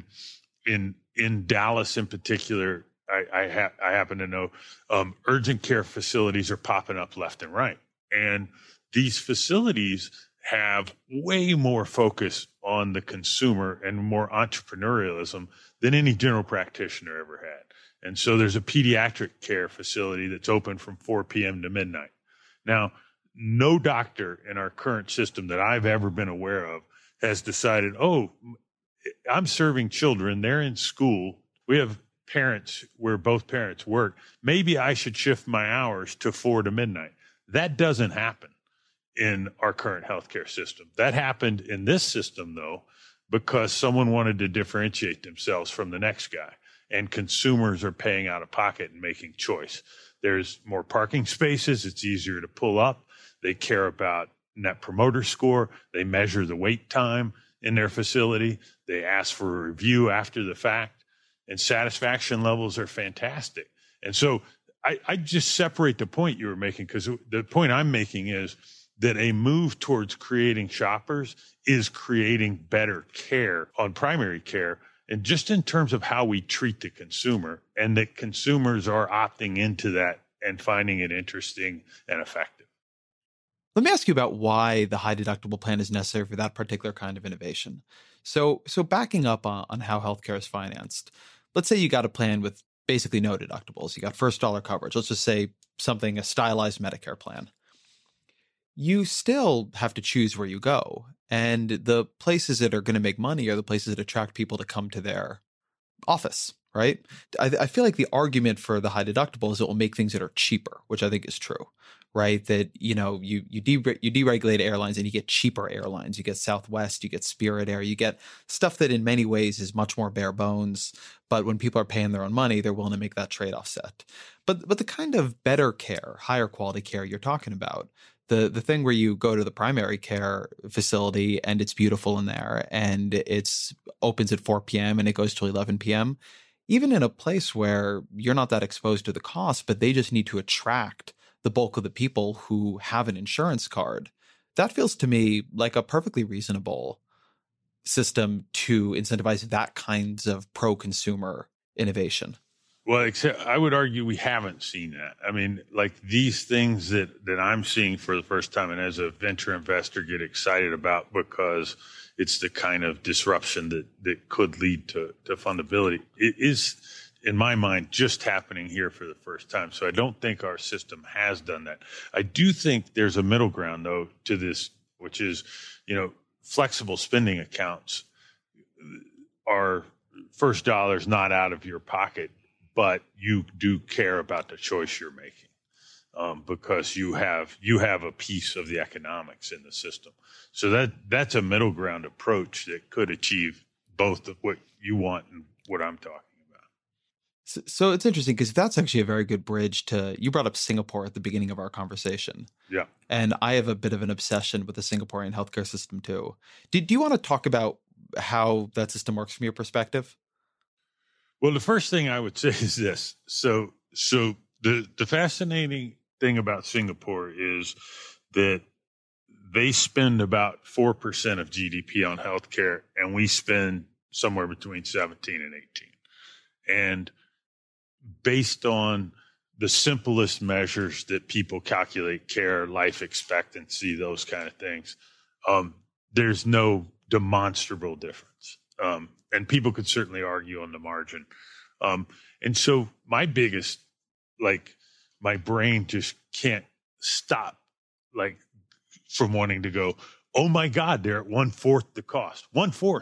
Speaker 4: in Dallas in particular, I happen to know urgent care facilities are popping up left and right. And these facilities have way more focus on the consumer and more entrepreneurialism than any general practitioner ever had. And so there's a pediatric care facility that's open from 4 p.m. to midnight. Now, no doctor in our current system that I've ever been aware of has decided, oh, I'm serving children, they're in school, we have parents where both parents work, maybe I should shift my hours to 4 to midnight. That doesn't happen in our current healthcare system. That happened in this system, though, because someone wanted to differentiate themselves from the next guy, and consumers are paying out of pocket and making choice. There's more parking spaces. It's easier to pull up. They care about Net Promoter Score. They measure the wait time in their facility. They ask for a review after the fact, and satisfaction levels are fantastic. And so I just separate the point you were making, because the point I'm making is that a move towards creating shoppers is creating better care on primary care, and just in terms of how we treat the consumer, and that consumers are opting into that and finding it interesting and effective.
Speaker 3: Let me ask you about why the high deductible plan is necessary for that particular kind of innovation. So backing up on how healthcare is financed, let's say you got a plan with basically no deductibles. You got first dollar coverage. Let's just say a stylized Medicare plan. You still have to choose where you go. And the places that are going to make money are the places that attract people to come to their office, right? I feel like the argument for the high deductible is it will make things that are cheaper, which I think is true, right? That, you deregulate airlines and you get cheaper airlines. You get Southwest, you get Spirit Air, you get stuff that in many ways is much more bare bones. But when people are paying their own money, they're willing to make that trade-off set. But the kind of better care, higher quality care you're talking about, the thing where you go to the primary care facility and it's beautiful in there and it's opens at 4 p.m. and it goes till 11 p.m., even in a place where you're not that exposed to the cost, but they just need to attract the bulk of the people who have an insurance card, that feels to me like a perfectly reasonable system to incentivize that kinds of pro-consumer innovation.
Speaker 4: Well, except I would argue we haven't seen that. I mean, like these things that I'm seeing for the first time, and as a venture investor get excited about because it's the kind of disruption that could lead to fundability. It is, in my mind, just happening here for the first time. So I don't think our system has done that. I do think there's a middle ground, though, to this, which is, flexible spending accounts are first dollars not out of your pocket, but you do care about the choice you're making because you have a piece of the economics in the system. So that's a middle ground approach that could achieve both of what you want and what I'm talking about.
Speaker 3: So it's interesting because that's actually a very good bridge to, you brought up Singapore at the beginning of our conversation.
Speaker 4: Yeah.
Speaker 3: And I have a bit of an obsession with the Singaporean healthcare system too. Do you want to talk about how that system works from your perspective?
Speaker 4: Well, the first thing I would say is this. So the fascinating thing about Singapore is that they spend about 4% of GDP on healthcare, and we spend somewhere between 17 and 18. And based on the simplest measures that people calculate care, life expectancy, those kind of things, there's no demonstrable difference. And people could certainly argue on the margin. And so my biggest, my brain just can't stop, from wanting to go, oh my God, they're at 1/4 the cost. 1/4.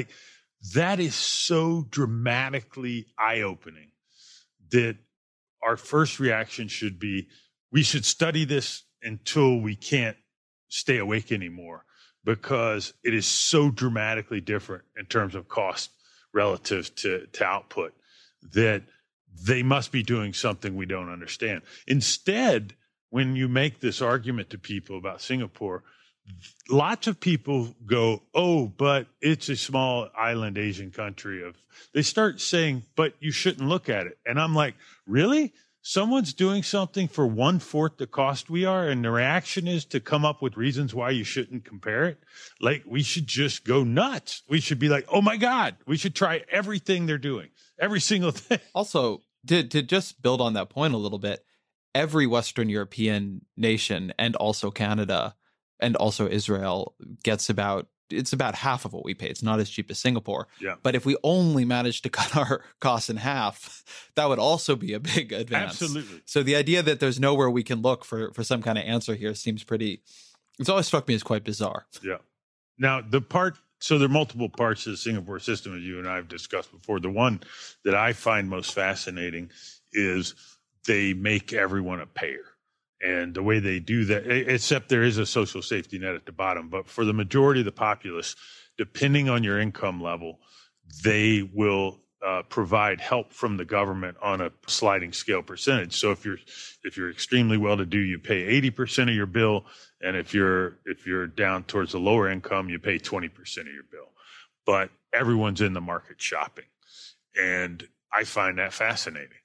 Speaker 4: That is so dramatically eye-opening that our first reaction should be, we should study this until we can't stay awake anymore, because it is so dramatically different in terms of cost relative to output that they must be doing something we don't understand. Instead, when you make this argument to people about Singapore, lots of people go, oh, but it's a small island Asian country. They start saying, but you shouldn't look at it. And I'm like, really? Someone's doing something for 1/4 the cost we are, and the reaction is to come up with reasons why you shouldn't compare it? We should just go nuts. We should be like, oh my God, we should try everything they're doing, every single thing.
Speaker 3: Also, to just build on that point a little bit, every Western European nation and also Canada and also Israel gets about half of what we pay. It's not as cheap as Singapore.
Speaker 4: Yeah.
Speaker 3: But if we only managed to cut our costs in half, that would also be a big advance.
Speaker 4: Absolutely.
Speaker 3: So the idea that there's nowhere we can look for some kind of answer here seems it's always struck me as quite bizarre.
Speaker 4: Yeah. Now, so there are multiple parts of the Singapore system, as you and I have discussed before. The one that I find most fascinating is they make everyone a payer. And the way they do that, except there is a social safety net at the bottom, but for the majority of the populace, depending on your income level, they will provide help from the government on a sliding scale percentage. So if you're extremely well-to-do, you pay 80% of your bill, and if you're down towards the lower income, you pay 20% of your bill. But everyone's in the market shopping, and I find that fascinating.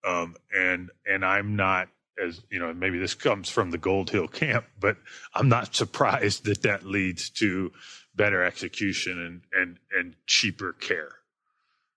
Speaker 4: And I'm not, as you know, maybe this comes from the Gold Hill camp, but I'm not surprised that leads to better execution and cheaper care.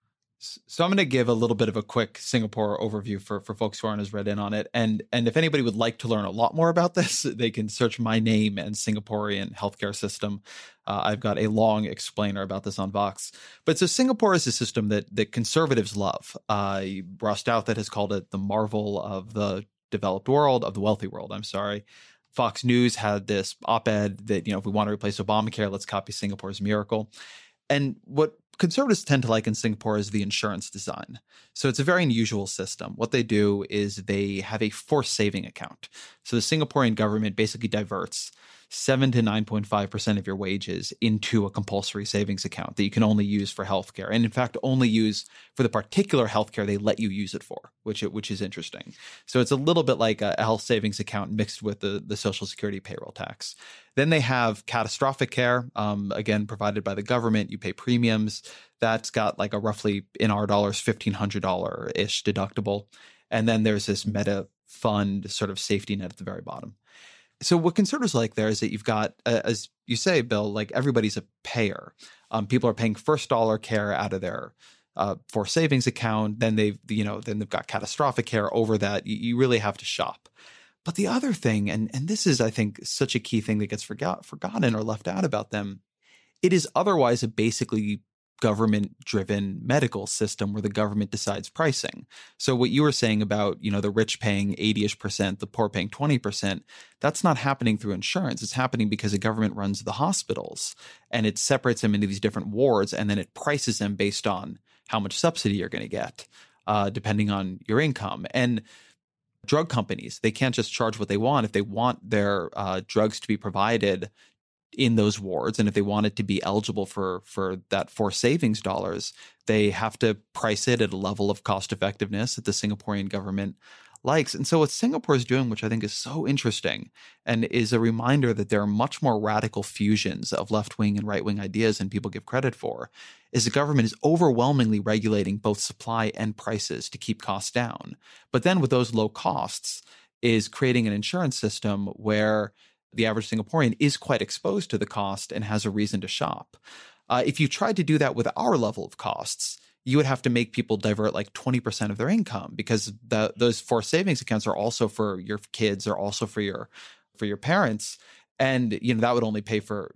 Speaker 3: So I'm going to give a little bit of a quick Singapore overview for folks who aren't as read in on it. And if anybody would like to learn a lot more about this, they can search my name and Singaporean healthcare system. I've got a long explainer about this on Vox. But so Singapore is a system that conservatives love. Ross Douthat has called it the marvel of the developed world, of the wealthy world, I'm sorry. Fox News had this op-ed that, if we want to replace Obamacare, let's copy Singapore's miracle. And what conservatives tend to like in Singapore is the insurance design. So it's a very unusual system. What they do is they have a forced saving account. So the Singaporean government basically diverts 7 to 9.5% of your wages into a compulsory savings account that you can only use for healthcare. And in fact, only use for the particular healthcare they let you use it for, which is interesting. So it's a little bit like a health savings account mixed with the Social Security payroll tax. Then they have catastrophic care, again, provided by the government. You pay premiums. That's got like a roughly, in our dollars, $1,500-ish deductible. And then there's this meta fund sort of safety net at the very bottom. So what conservatives like there is that you've got, as you say, Bill, like everybody's a payer. People are paying first dollar care out of their for savings account. Then they've got catastrophic care over that. You really have to shop. But the other thing, and this is, I think, such a key thing that gets forgotten or left out about them, it is otherwise a basically government-driven medical system where the government decides pricing. So what you were saying about, the rich paying 80-ish%, the poor paying 20%, that's not happening through insurance. It's happening because the government runs the hospitals and it separates them into these different wards, and then it prices them based on how much subsidy you're going to get, depending on your income. And drug companies, they can't just charge what they want. If they want their drugs to be provided in those wards, and if they want it to be eligible for that forced savings dollars, they have to price it at a level of cost effectiveness that the Singaporean government likes. And so what Singapore is doing, which I think is so interesting and is a reminder that there are much more radical fusions of left-wing and right-wing ideas than people give credit for, is the government is overwhelmingly regulating both supply and prices to keep costs down. But then with those low costs is creating an insurance system where the average Singaporean is quite exposed to the cost and has a reason to shop. If you tried to do that with our level of costs, you would have to make people divert like 20% of their income, because those forced savings accounts are also for your kids, or also for your parents, and that would only pay for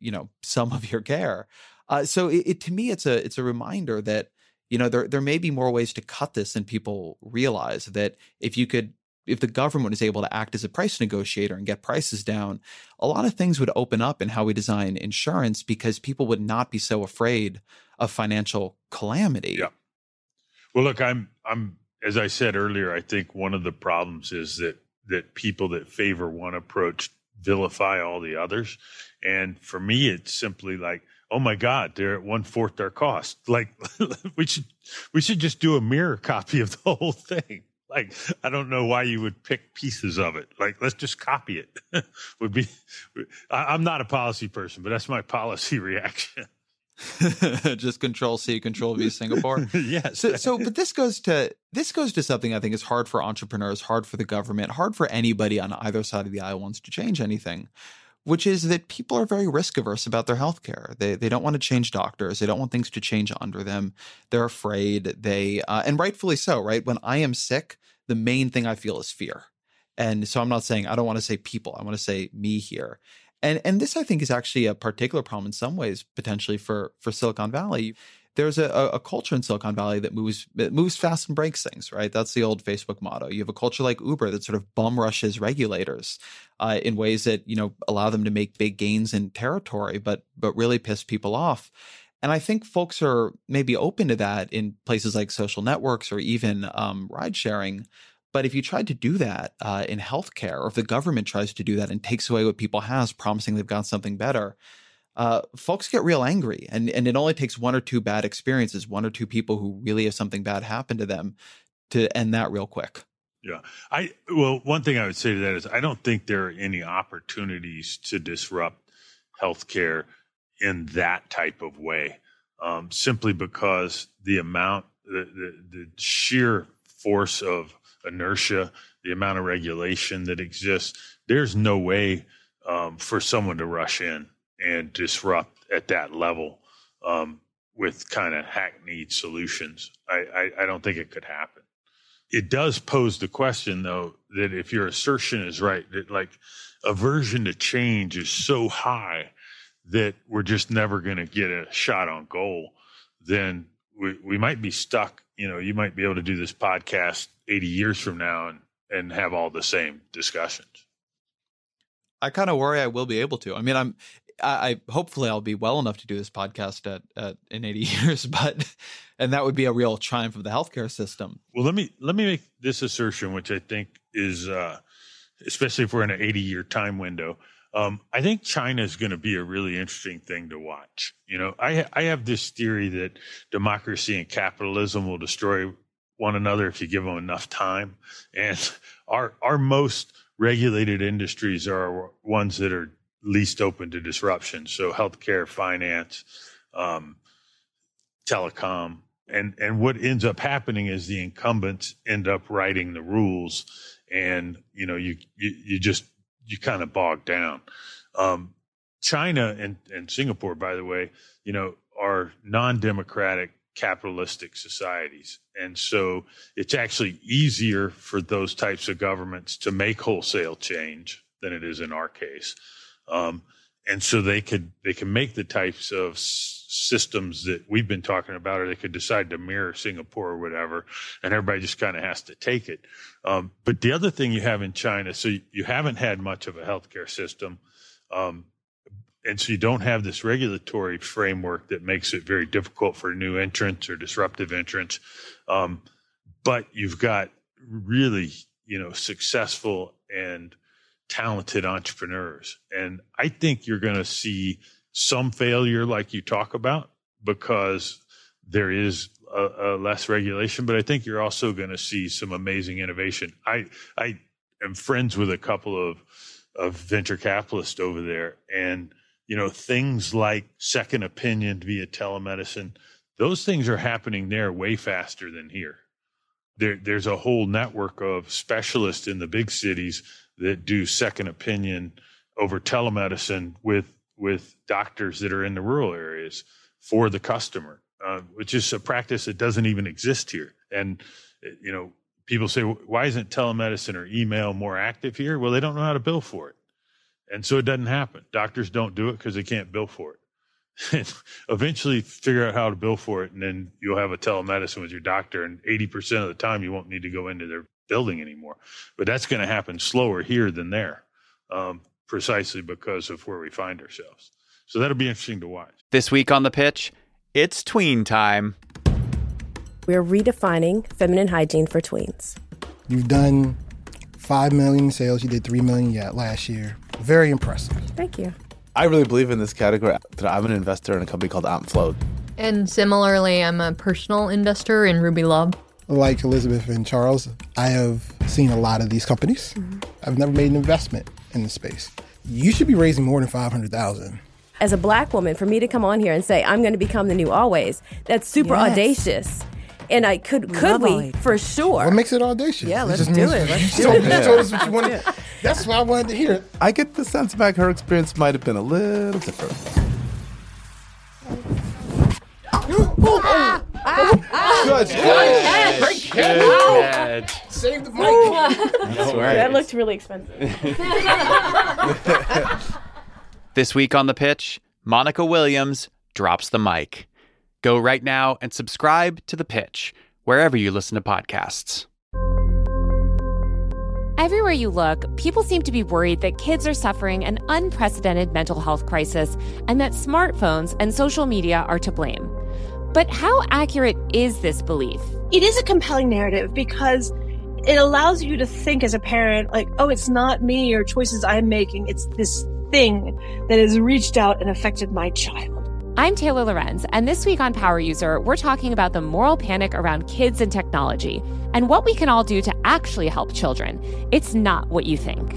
Speaker 3: some of your care. So to me, it's a reminder that there may be more ways to cut this than people realize. That if the government is able to act as a price negotiator and get prices down, a lot of things would open up in how we design insurance, because people would not be so afraid of financial calamity.
Speaker 4: Yeah. Well, look, I'm as I said earlier, I think one of the problems is that people that favor one approach vilify all the others. And for me, it's simply like, oh my God, they're at 1/4 their cost. Like we should just do a mirror copy of the whole thing. Like, I don't know why you would pick pieces of it. Like, let's just copy it. I'm not a policy person, but that's my policy reaction.
Speaker 3: Just Control C, Control V, Singapore.
Speaker 4: Yes.
Speaker 3: But this goes to something I think is hard for entrepreneurs, hard for the government, hard for anybody on either side of the aisle wants to change anything, which is that people are very risk averse about their healthcare. They don't want to change doctors. They don't want things to change under them. They're afraid. And rightfully so, right? When I am sick, the main thing I feel is fear. And so I don't want to say people. I want to say me here. And this, I think, is actually a particular problem in some ways, potentially for Silicon Valley. There's a culture in Silicon Valley that moves fast and breaks things, right? That's the old Facebook motto. You have a culture like Uber that sort of bum rushes regulators in ways that, allow them to make big gains in territory, but really piss people off. And I think folks are maybe open to that in places like social networks or even ride sharing. But if you tried to do that in healthcare, or if the government tries to do that and takes away what people have, promising they've got something better, folks get real angry. And it only takes one or two bad experiences, one or two people who really have something bad happen to them, to end that real quick.
Speaker 4: Yeah. One thing I would say to that is I don't think there are any opportunities to disrupt healthcare in that type of way, simply because the sheer force of inertia, the amount of regulation that exists, there's no way for someone to rush in and disrupt at that level. with kind of hackneyed solutions. I don't think it could happen. It does pose the question, though, that if your assertion is right, that like aversion to change is so high that we're just never going to get a shot on goal, then we might be stuck. You know, you might be able to do this podcast 80 years from now and have all the same discussions.
Speaker 3: I kind of worry I will be able to. I mean, I hopefully I'll be well enough to do this podcast in 80 years, and that would be a real triumph of the healthcare system.
Speaker 4: Well, let me make this assertion, which I think is, especially if we're in an 80-year time window. I think China is going to be a really interesting thing to watch. You know, I have this theory that democracy and capitalism will destroy one another if you give them enough time. And our most regulated industries are ones that are least open to disruption. So healthcare, finance, telecom. And what ends up happening is the incumbents end up writing the rules, and, you know, you kind of bog down. China and Singapore, by the way, you know, are non-democratic capitalistic societies. And so it's actually easier for those types of governments to make wholesale change than it is in our case. And so they can make the types of systems that we've been talking about, or they could decide to mirror Singapore or whatever, and everybody just kind of has to take it. But the other thing you have in China, so you haven't had much of a healthcare system, and so you don't have this regulatory framework that makes it very difficult for new entrants or disruptive entrants. But you've got really, you know, successful and talented entrepreneurs. And I think you're going to see some failure like you talk about, because there is a less regulation, but I think you're also going to see some amazing innovation. I am friends with a couple of venture capitalists over there, and, you know, things like second opinion via telemedicine, those things are happening there way faster than here. There's a whole network of specialists in the big cities that do second opinion over telemedicine with doctors that are in the rural areas for the customer, which is a practice that doesn't even exist here. And, you know, people say, why isn't telemedicine or email more active here? Well, they don't know how to bill for it. And so it doesn't happen. Doctors don't do it because they can't bill for it. And eventually figure out how to bill for it, and then you'll have a telemedicine with your doctor, and 80% of the time you won't need to go into their building anymore. But that's going to happen slower here than there, precisely because of where we find ourselves. So that'll be interesting to watch.
Speaker 5: This week on The Pitch, it's tween time.
Speaker 6: We're redefining feminine hygiene for tweens.
Speaker 7: You've done 5 million in sales. You did 3 million last year. Very impressive.
Speaker 6: Thank you.
Speaker 8: I really believe in this category. I'm an investor in a company called AmpFloat.
Speaker 9: And similarly, I'm a personal investor in Ruby Love.
Speaker 7: Like Elizabeth and Charles, I have seen a lot of these companies. Mm-hmm. I've never made an investment in the space. You should be raising more than $500,000.
Speaker 6: As a Black woman, for me to come on here and say, I'm going to become the new Always, that's super audacious. And I could we? Always. For sure.
Speaker 7: What makes it audacious?
Speaker 6: Yeah, let's do it.
Speaker 7: You told us what you wanted. That's what I wanted to hear.
Speaker 8: I get the sense back her experience might have been a little different.
Speaker 7: Good catch. Save the mic.
Speaker 8: That's right.
Speaker 6: That looked really expensive.
Speaker 5: This week on The Pitch, Monica Williams drops the mic. Go right now and subscribe to The Pitch, wherever you listen to podcasts.
Speaker 10: Everywhere you look, people seem to be worried that kids are suffering an unprecedented mental health crisis and that smartphones and social media are to blame. But how accurate is this belief?
Speaker 11: It is a compelling narrative because it allows you to think as a parent, like, oh, it's not me or choices I'm making. It's this thing that has reached out and affected my child.
Speaker 10: I'm Taylor Lorenz, and this week on Power User, we're talking about the moral panic around kids and technology and what we can all do to actually help children. It's not what you think.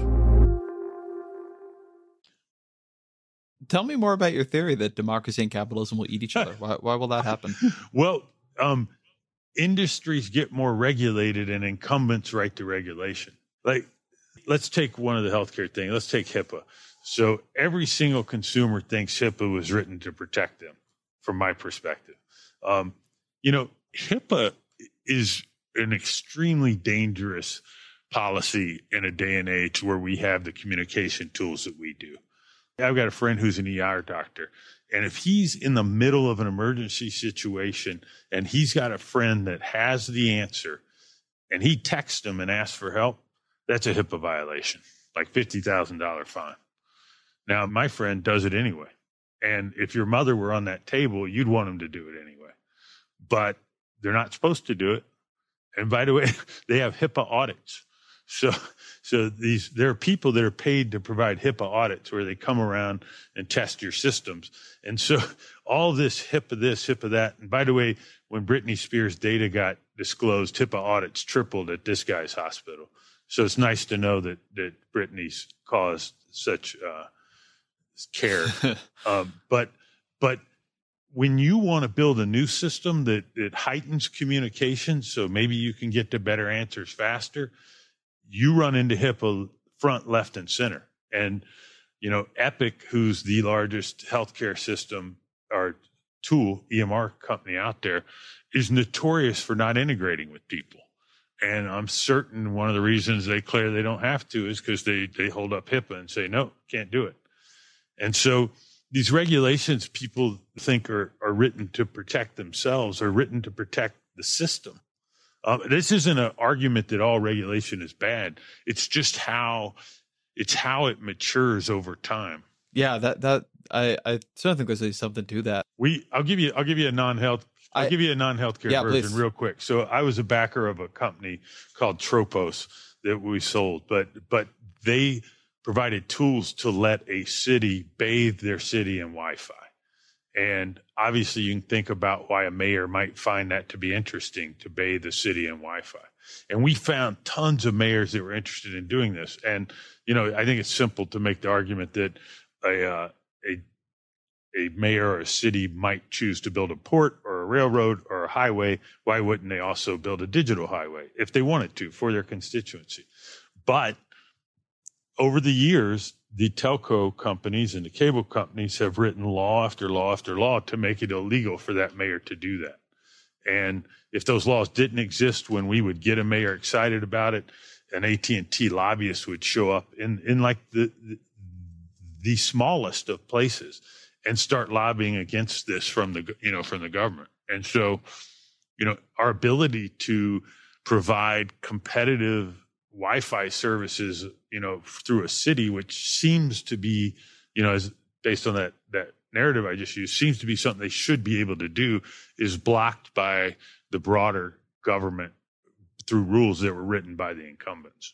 Speaker 3: Tell me more about your theory that democracy and capitalism will eat each other. Why will that happen?
Speaker 4: Well, industries get more regulated and incumbents write the regulation. Like, let's take one of the healthcare things. Let's take HIPAA. So every single consumer thinks HIPAA was written to protect them, from my perspective. HIPAA is an extremely dangerous policy in a day and age where we have the communication tools that we do. I've got a friend who's an ER doctor, and if he's in the middle of an emergency situation and he's got a friend that has the answer and he texts him and asks for help, that's a HIPAA violation, like $50,000 fine. Now, my friend does it anyway. And if your mother were on that table, you'd want him to do it anyway. But they're not supposed to do it. And by the way, they have HIPAA audits. So there are people that are paid to provide HIPAA audits where they come around and test your systems. And so all this, HIPAA that. And by the way, when Britney Spears' data got disclosed, HIPAA audits tripled at this guy's hospital. So it's nice to know that Britney's caused such care. But when you want to build a new system that heightens communication, so maybe you can get to better answers faster, you run into HIPAA front, left, and center. And, Epic, who's the largest healthcare system or tool, EMR company out there, is notorious for not integrating with people. And I'm certain one of the reasons they declare they don't have to is because they hold up HIPAA and say, no, can't do it. And so these regulations people think are written to protect themselves, are written to protect the system. This isn't an argument that all regulation is bad. It's just how it matures over time.
Speaker 3: Yeah, that I certainly think there's something to that.
Speaker 4: I'll give you a non-healthcare version
Speaker 3: please.
Speaker 4: Real quick. So I was a backer of a company called Tropos that we sold, but they provided tools to let a city bathe their city in Wi-Fi. And obviously you can think about why a mayor might find that to be interesting, to bathe the city in Wi-Fi. And we found tons of mayors that were interested in doing this. And, I think it's simple to make the argument that a mayor or a city might choose to build a port or a railroad or a highway. Why wouldn't they also build a digital highway if they wanted to for their constituency? But over the years, the telco companies and the cable companies have written law after law after law to make it illegal for that mayor to do that. And if those laws didn't exist when we would get a mayor excited about it, an AT&T lobbyist would show up in like the smallest of places and start lobbying against this from the government. And so, our ability to provide competitive Wi-Fi services, through a city, which seems to be, as based on that narrative I just used, seems to be something they should be able to do, is blocked by the broader government through rules that were written by the incumbents.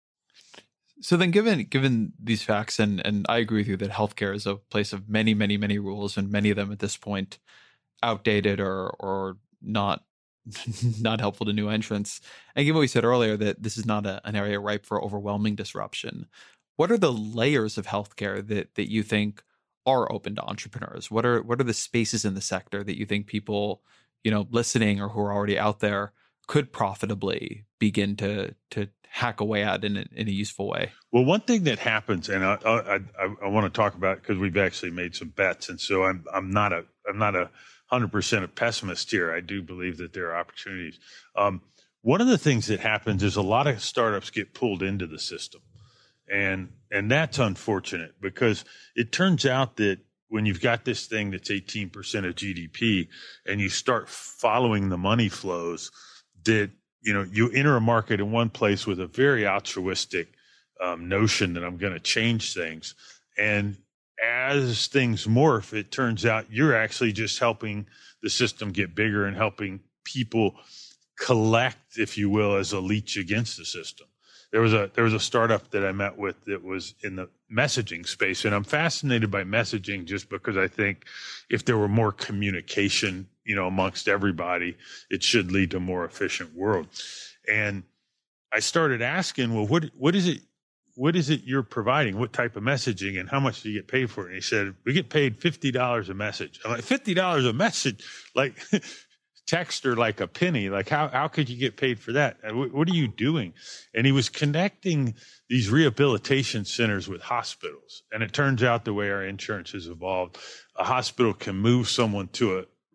Speaker 3: So then given these facts, and I agree with you that healthcare is a place of many, many, many rules, and many of them at this point outdated or not helpful to new entrants. And given what we said earlier, that this is not an area ripe for overwhelming disruption, what are the layers of healthcare that you think are open to entrepreneurs? What are the spaces in the sector that you think people, listening or who are already out there could profitably begin to hack away at in a useful way?
Speaker 4: Well, one thing that happens, and I want to talk about it because we've actually made some bets, and so I'm not a 100% a pessimist here. I do believe that there are opportunities. One of the things that happens is a lot of startups get pulled into the system, and that's unfortunate because it turns out that when you've got this thing that's 18% of GDP and you start following the money flows, that you enter a market in one place with a very altruistic notion that I'm going to change things, and as things morph, it turns out you're actually just helping the system get bigger and helping people collect, if you will, as a leech against the system. There was a startup that I met with that was in the messaging space, and I'm fascinated by messaging just because I think if there were more communication, amongst everybody, it should lead to a more efficient world. And I started asking, well, what is it you're providing? What type of messaging, and how much do you get paid for it? And he said, we get paid $50 a message. I'm like, $50 a message? Like text or like a penny? Like how could you get paid for that? What are you doing? And he was connecting these rehabilitation centers with hospitals. And it turns out the way our insurance has evolved, a hospital can move someone to a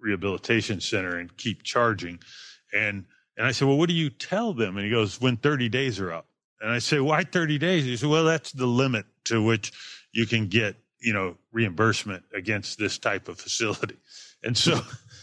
Speaker 4: rehabilitation center and keep charging. And I said, well, what do you tell them? And he goes, when 30 days are up. And I say, why 30 days? He said, well, that's the limit to which you can get, reimbursement against this type of facility. And so,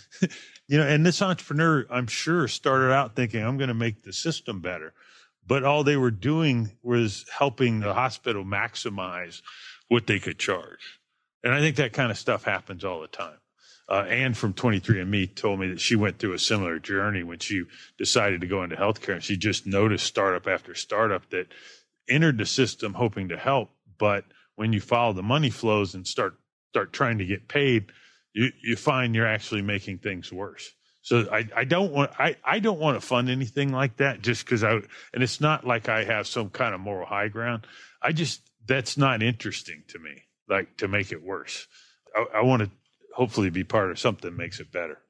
Speaker 4: and this entrepreneur, I'm sure, started out thinking, I'm going to make the system better. But all they were doing was helping the hospital maximize what they could charge. And I think that kind of stuff happens all the time. Anne from 23andMe told me that she went through a similar journey when she decided to go into healthcare. And she just noticed startup after startup that entered the system hoping to help. But when you follow the money flows and start trying to get paid, you find you're actually making things worse. So I don't want to fund anything like that just because and it's not like I have some kind of moral high ground. That's not interesting to me, like to make it worse. I want to hopefully be part of something that makes it better.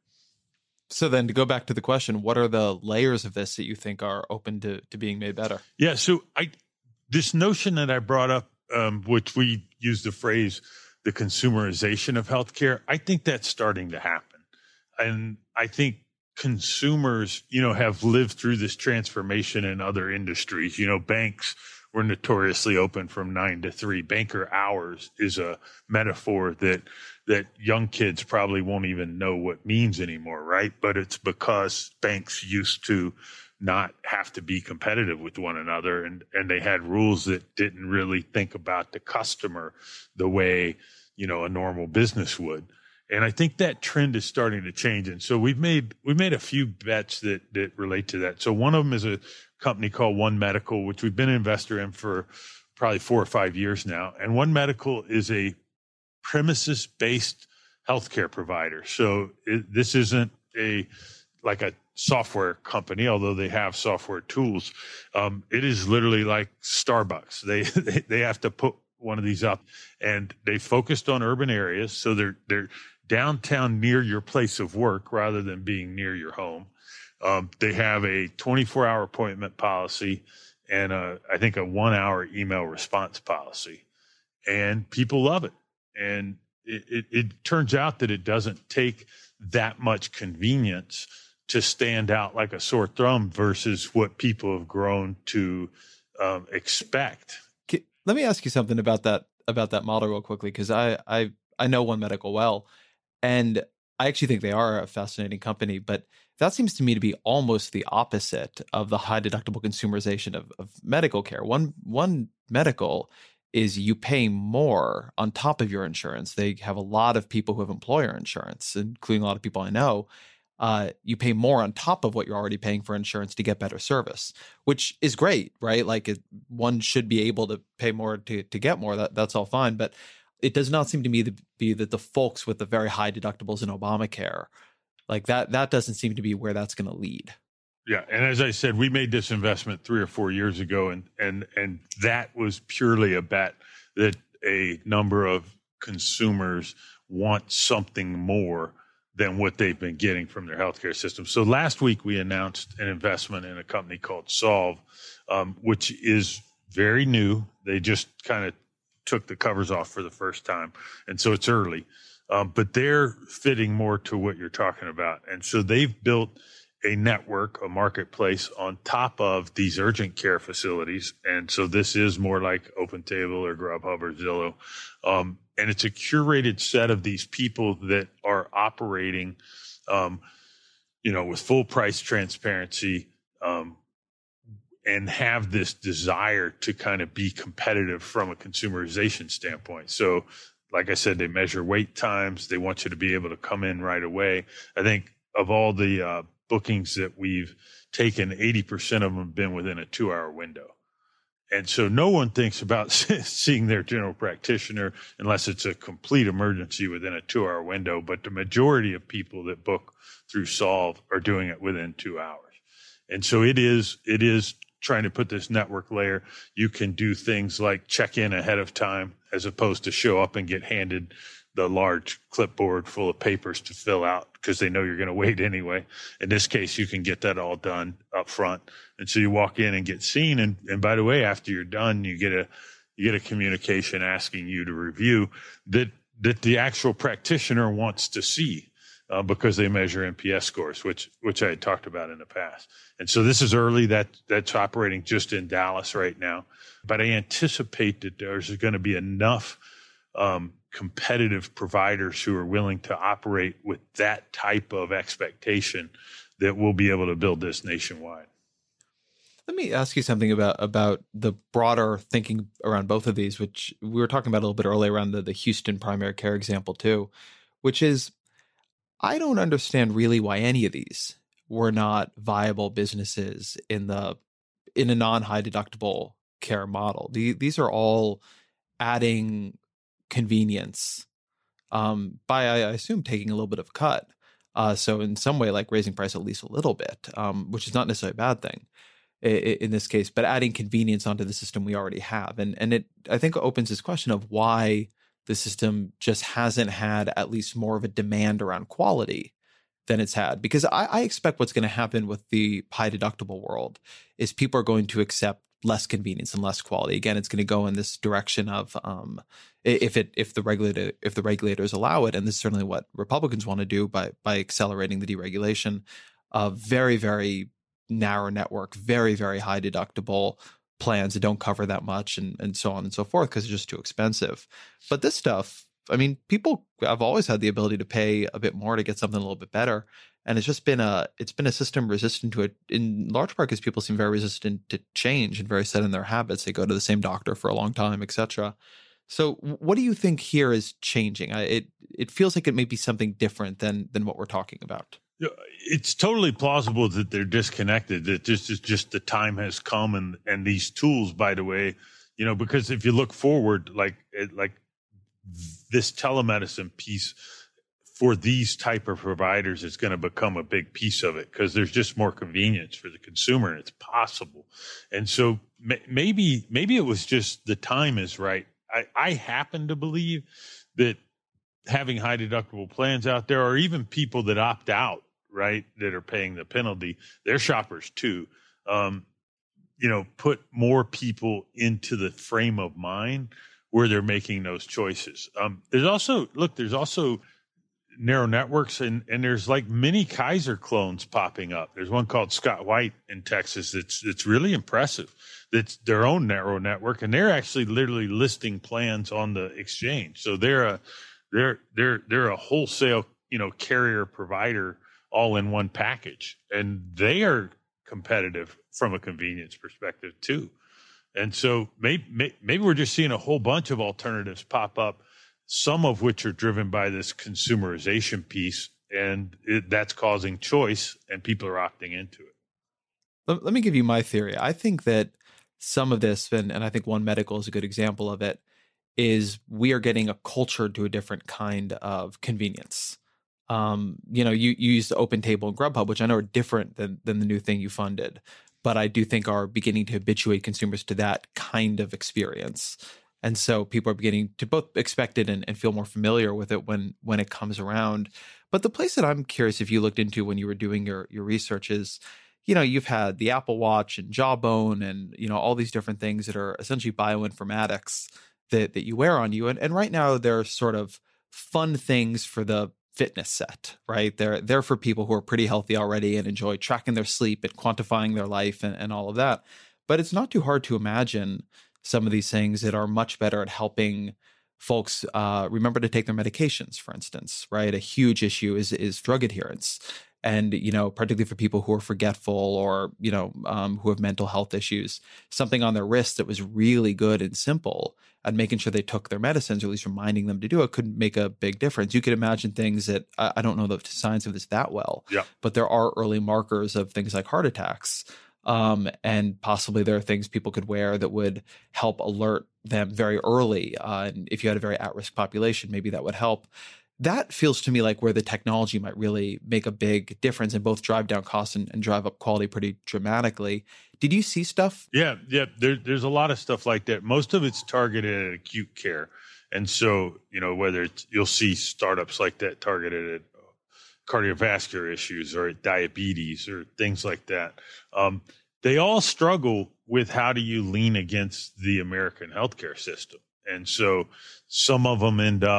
Speaker 3: So then to go back to the question, what are the layers of this that you think are open to being made better?
Speaker 4: Yeah. So this notion that I brought up, which we use the phrase, the consumerization of healthcare, I think that's starting to happen. And I think consumers, have lived through this transformation in other industries. Banks were notoriously open from 9 to 3. Banker hours is a metaphor that young kids probably won't even know what means anymore, right? But it's because banks used to not have to be competitive with one another, and they had rules that didn't really think about the customer the way, a normal business would. And I think that trend is starting to change. And so we've made a few bets that relate to that. So one of them is a company called One Medical, which we've been an investor in for probably 4 or 5 years now. And One Medical is a premises-based healthcare provider. So this isn't like a software company, although they have software tools. It is literally like Starbucks. They have to put one of these up, and they focused on urban areas. So they're downtown near your place of work rather than being near your home. They have a 24-hour appointment policy and I think a 1-hour email response policy, and people love it. And it turns out that it doesn't take that much convenience to stand out like a sore thumb versus what people have grown to expect.
Speaker 3: Let me ask you something about that model real quickly, because I know One Medical well, and I actually think they are a fascinating company, but that seems to me to be almost the opposite of the high deductible consumerization of medical care. One Medical is you pay more on top of your insurance. They have a lot of people who have employer insurance, including a lot of people I know. You pay more on top of what you're already paying for insurance to get better service, which is great, right? Like one should be able to pay more to get more. That's all fine. But it does not seem to me to be that the folks with the very high deductibles in Obamacare, like that doesn't seem to be where that's going to lead.
Speaker 4: Yeah. And as I said, we made this investment 3 or 4 years ago, and that was purely a bet that a number of consumers want something more than what they've been getting from their healthcare system. So last week we announced an investment in a company called Solve, which is very new. They just kind of took the covers off for the first time, and so it's early. But they're fitting more to what you're talking about. And so they've built a network, a marketplace on top of these urgent care facilities. And so this is more like OpenTable or Grubhub or Zillow. And it's a curated set of these people that are operating, with full price transparency, and have this desire to kind of be competitive from a consumerization standpoint. So like I said, they measure wait times. They want you to be able to come in right away. I think of all the bookings that we've taken, 80% of them have been within a 2-hour window. And so no one thinks about seeing their general practitioner unless it's a complete emergency within a 2-hour window. But the majority of people that book through Solve are doing it within 2 hours. And so it is trying to put this network layer. You can do things like check in ahead of time as opposed to show up and get handed the large clipboard full of papers to fill out because they know you're going to wait anyway. In this case, you can get that all done up front. And so you walk in and get seen. And by the way, after you're done, you get a communication asking you to review that the actual practitioner wants to see. because they measure NPS scores, which I had talked about in the past. And so this is early. That's operating just in Dallas right now. But I anticipate that there's going to be enough competitive providers who are willing to operate with that type of expectation that we'll be able to build this nationwide.
Speaker 3: Let me ask you something about the broader thinking around both of these, which we were talking about a little bit earlier around the Houston primary care example too, which is I don't understand really why any of these were not viable businesses in a non-high deductible care model. These are all adding convenience by, I assume, taking a little bit of a cut. So in some way, like raising price at least a little bit, which is not necessarily a bad thing in this case, but adding convenience onto the system we already have. And it, I think, opens this question of why the system just hasn't had at least more of a demand around quality than it's had. Because I expect what's going to happen with the high deductible world is people are going to accept less convenience and less quality. Again, it's going to go in this direction of if the regulators allow it, and this is certainly what Republicans want to do by accelerating the deregulation of very, very narrow network, very, very high deductible plans that don't cover that much and so on and so forth because it's just too expensive. But this stuff, I mean, people have always had the ability to pay a bit more to get something a little bit better. And it's just been a system resistant to it in large part because people seem very resistant to change and very set in their habits. They go to the same doctor for a long time, et cetera. So what do you think here is changing? It feels like it may be something different than what we're talking about.
Speaker 4: It's totally plausible that they're disconnected, that this is just the time has come and these tools, by the way, because if you look forward, like this telemedicine piece for these type of providers is going to become a big piece of it because there's just more convenience for the consumer and it's possible. And so maybe it was just the time is right. I happen to believe that having high deductible plans out there, or even people that opt out, right, that are paying the penalty, they're shoppers too, put more people into the frame of mind where they're making those choices. There's also narrow networks and there's like mini Kaiser clones popping up. There's one called Scott White in Texas that's really impressive. That's their own narrow network, and they're actually literally listing plans on the exchange. So they're a wholesale, carrier provider all in one package, and they are competitive from a convenience perspective too. And so maybe we're just seeing a whole bunch of alternatives pop up, some of which are driven by this consumerization piece, and that's causing choice, and people are opting into it.
Speaker 3: Let me give you my theory. I think that some of this, and I think One Medical is a good example of it, is we are getting a culture to a different kind of convenience. You used OpenTable and Grubhub, which I know are different than the new thing you funded, but I do think are beginning to habituate consumers to that kind of experience. And so people are beginning to both expect it and feel more familiar with it when it comes around. But the place that I'm curious if you looked into when you were doing your research is, you've had the Apple Watch and Jawbone and, all these different things that are essentially bioinformatics that you wear on you. And right now they're sort of fun things for the fitness set, right? They're for people who are pretty healthy already and enjoy tracking their sleep and quantifying their life and all of that. But it's not too hard to imagine some of these things that are much better at helping folks remember to take their medications, for instance, right? A huge issue is drug adherence. And, particularly for people who are forgetful or, who have mental health issues, something on their wrist that was really good and simple at making sure they took their medicines, or at least reminding them to do it, could make a big difference. You could imagine things that I don't know the science of this that well, but there are early markers of things like heart attacks. And possibly there are things people could wear that would help alert them very early. And if you had a very at-risk population, maybe that would help. That feels to me like where the technology might really make a big difference and both drive down costs and drive up quality pretty dramatically. Did you see stuff?
Speaker 4: Yeah. There's a lot of stuff like that. Most of it's targeted at acute care. And so, whether you'll see startups like that targeted at cardiovascular issues or at diabetes or things like that. They all struggle with how do you lean against the American healthcare system. And so some of them end up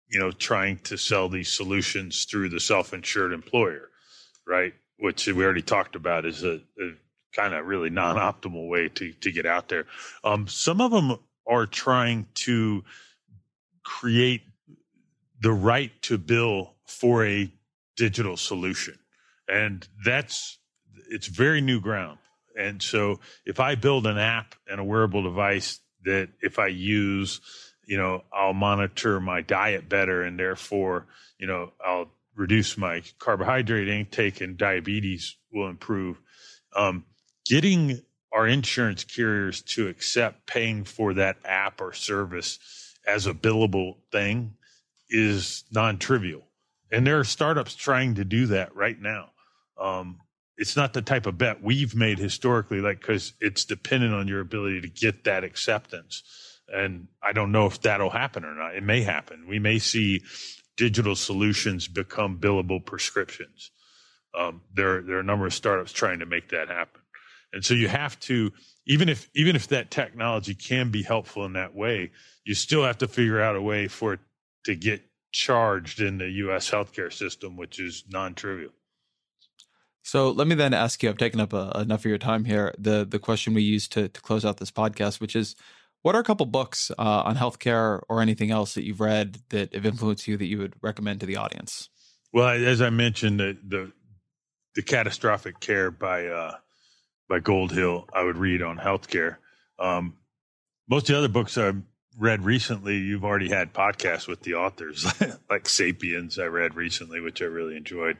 Speaker 4: trying to sell these solutions through the self-insured employer, right? Which we already talked about is a kind of really non-optimal way to get out there. Some of them are trying to create the right to bill for a digital solution. And it's very new ground. And so if I build an app and a wearable device that if I use, I'll monitor my diet better and therefore, I'll reduce my carbohydrate intake and diabetes will improve. Getting our insurance carriers to accept paying for that app or service as a billable thing is non-trivial. And there are startups trying to do that right now. It's not the type of bet we've made historically, because it's dependent on your ability to get that acceptance. And I don't know if that'll happen or not. It may happen. We may see digital solutions become billable prescriptions. There are a number of startups trying to make that happen. And so you have to, even if that technology can be helpful in that way, you still have to figure out a way for it to get charged in the U.S. healthcare system, which is non-trivial.
Speaker 3: So let me then ask you, I've taken up enough of your time here, the question we use to close out this podcast, which is, what are a couple books on healthcare or anything else that you've read that have influenced you that you would recommend to the audience?
Speaker 4: Well, as I mentioned, the Catastrophic Care by Goldhill, I would read on healthcare. Most of the other books I've read recently, you've already had podcasts with the authors, like Sapiens I read recently, which I really enjoyed.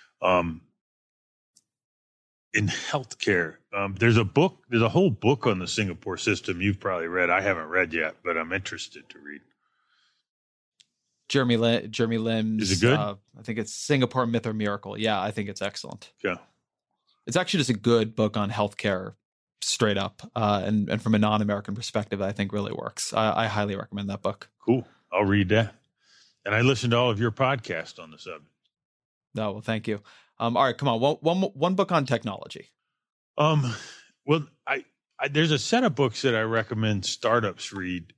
Speaker 4: In healthcare, there's a whole book on the Singapore system you've probably read. I haven't read yet, but I'm interested to read.
Speaker 3: Jeremy Lim's.
Speaker 4: Is it good?
Speaker 3: I think it's Singapore Myth or Miracle. Yeah, I think it's excellent.
Speaker 4: Yeah.
Speaker 3: It's actually just a good book on healthcare straight up. And from a non-American perspective, I think really works. I highly recommend that book.
Speaker 4: Cool. I'll read that. And I listened to all of your podcasts on the subject.
Speaker 3: No, well, thank you. All right, come on. One book on technology.
Speaker 4: Well, I there's a set of books that I recommend startups read.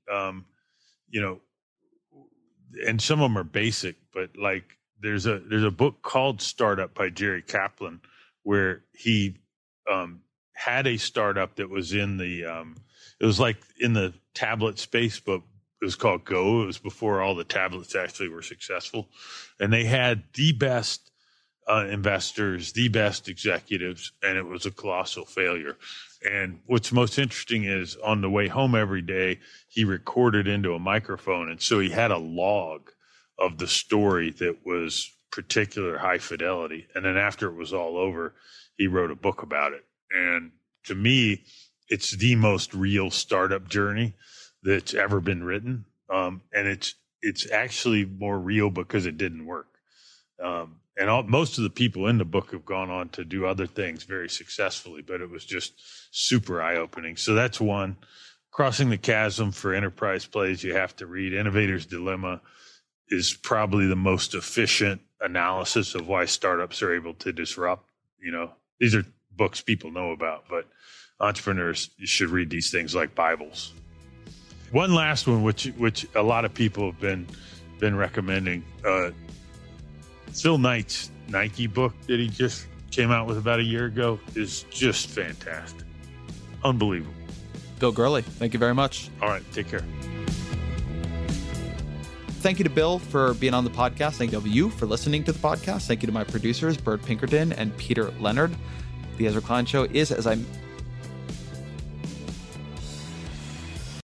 Speaker 4: And some of them are basic, but like there's a book called Startup by Jerry Kaplan, where he had a startup that was in the it was like in the tablet space, but it was called Go. It was before all the tablets actually were successful, and they had the best investors, the best executives, and it was a colossal failure. And what's most interesting is on the way home every day, he recorded into a microphone. And so he had a log of the story that was particular high fidelity. And then after it was all over, he wrote a book about it. And to me, it's the most real startup journey that's ever been written. And it's actually more real because it didn't work. Most of the people in the book have gone on to do other things very successfully, but it was just super eye-opening. So that's one. Crossing the Chasm for enterprise plays you have to read. Innovator's Dilemma is probably the most efficient analysis of why startups are able to disrupt. These are books people know about, but entrepreneurs should read these things like Bibles. One last one, which a lot of people have been recommending, Phil Knight's Nike book that he just came out with about a year ago is just fantastic. Unbelievable.
Speaker 3: Bill Gurley, thank you very much.
Speaker 4: All right, take care.
Speaker 3: Thank you to Bill for being on the podcast. Thank you to you for listening to the podcast. Thank you to my producers, Bert Pinkerton and Peter Leonard. The Ezra Klein Show is, as I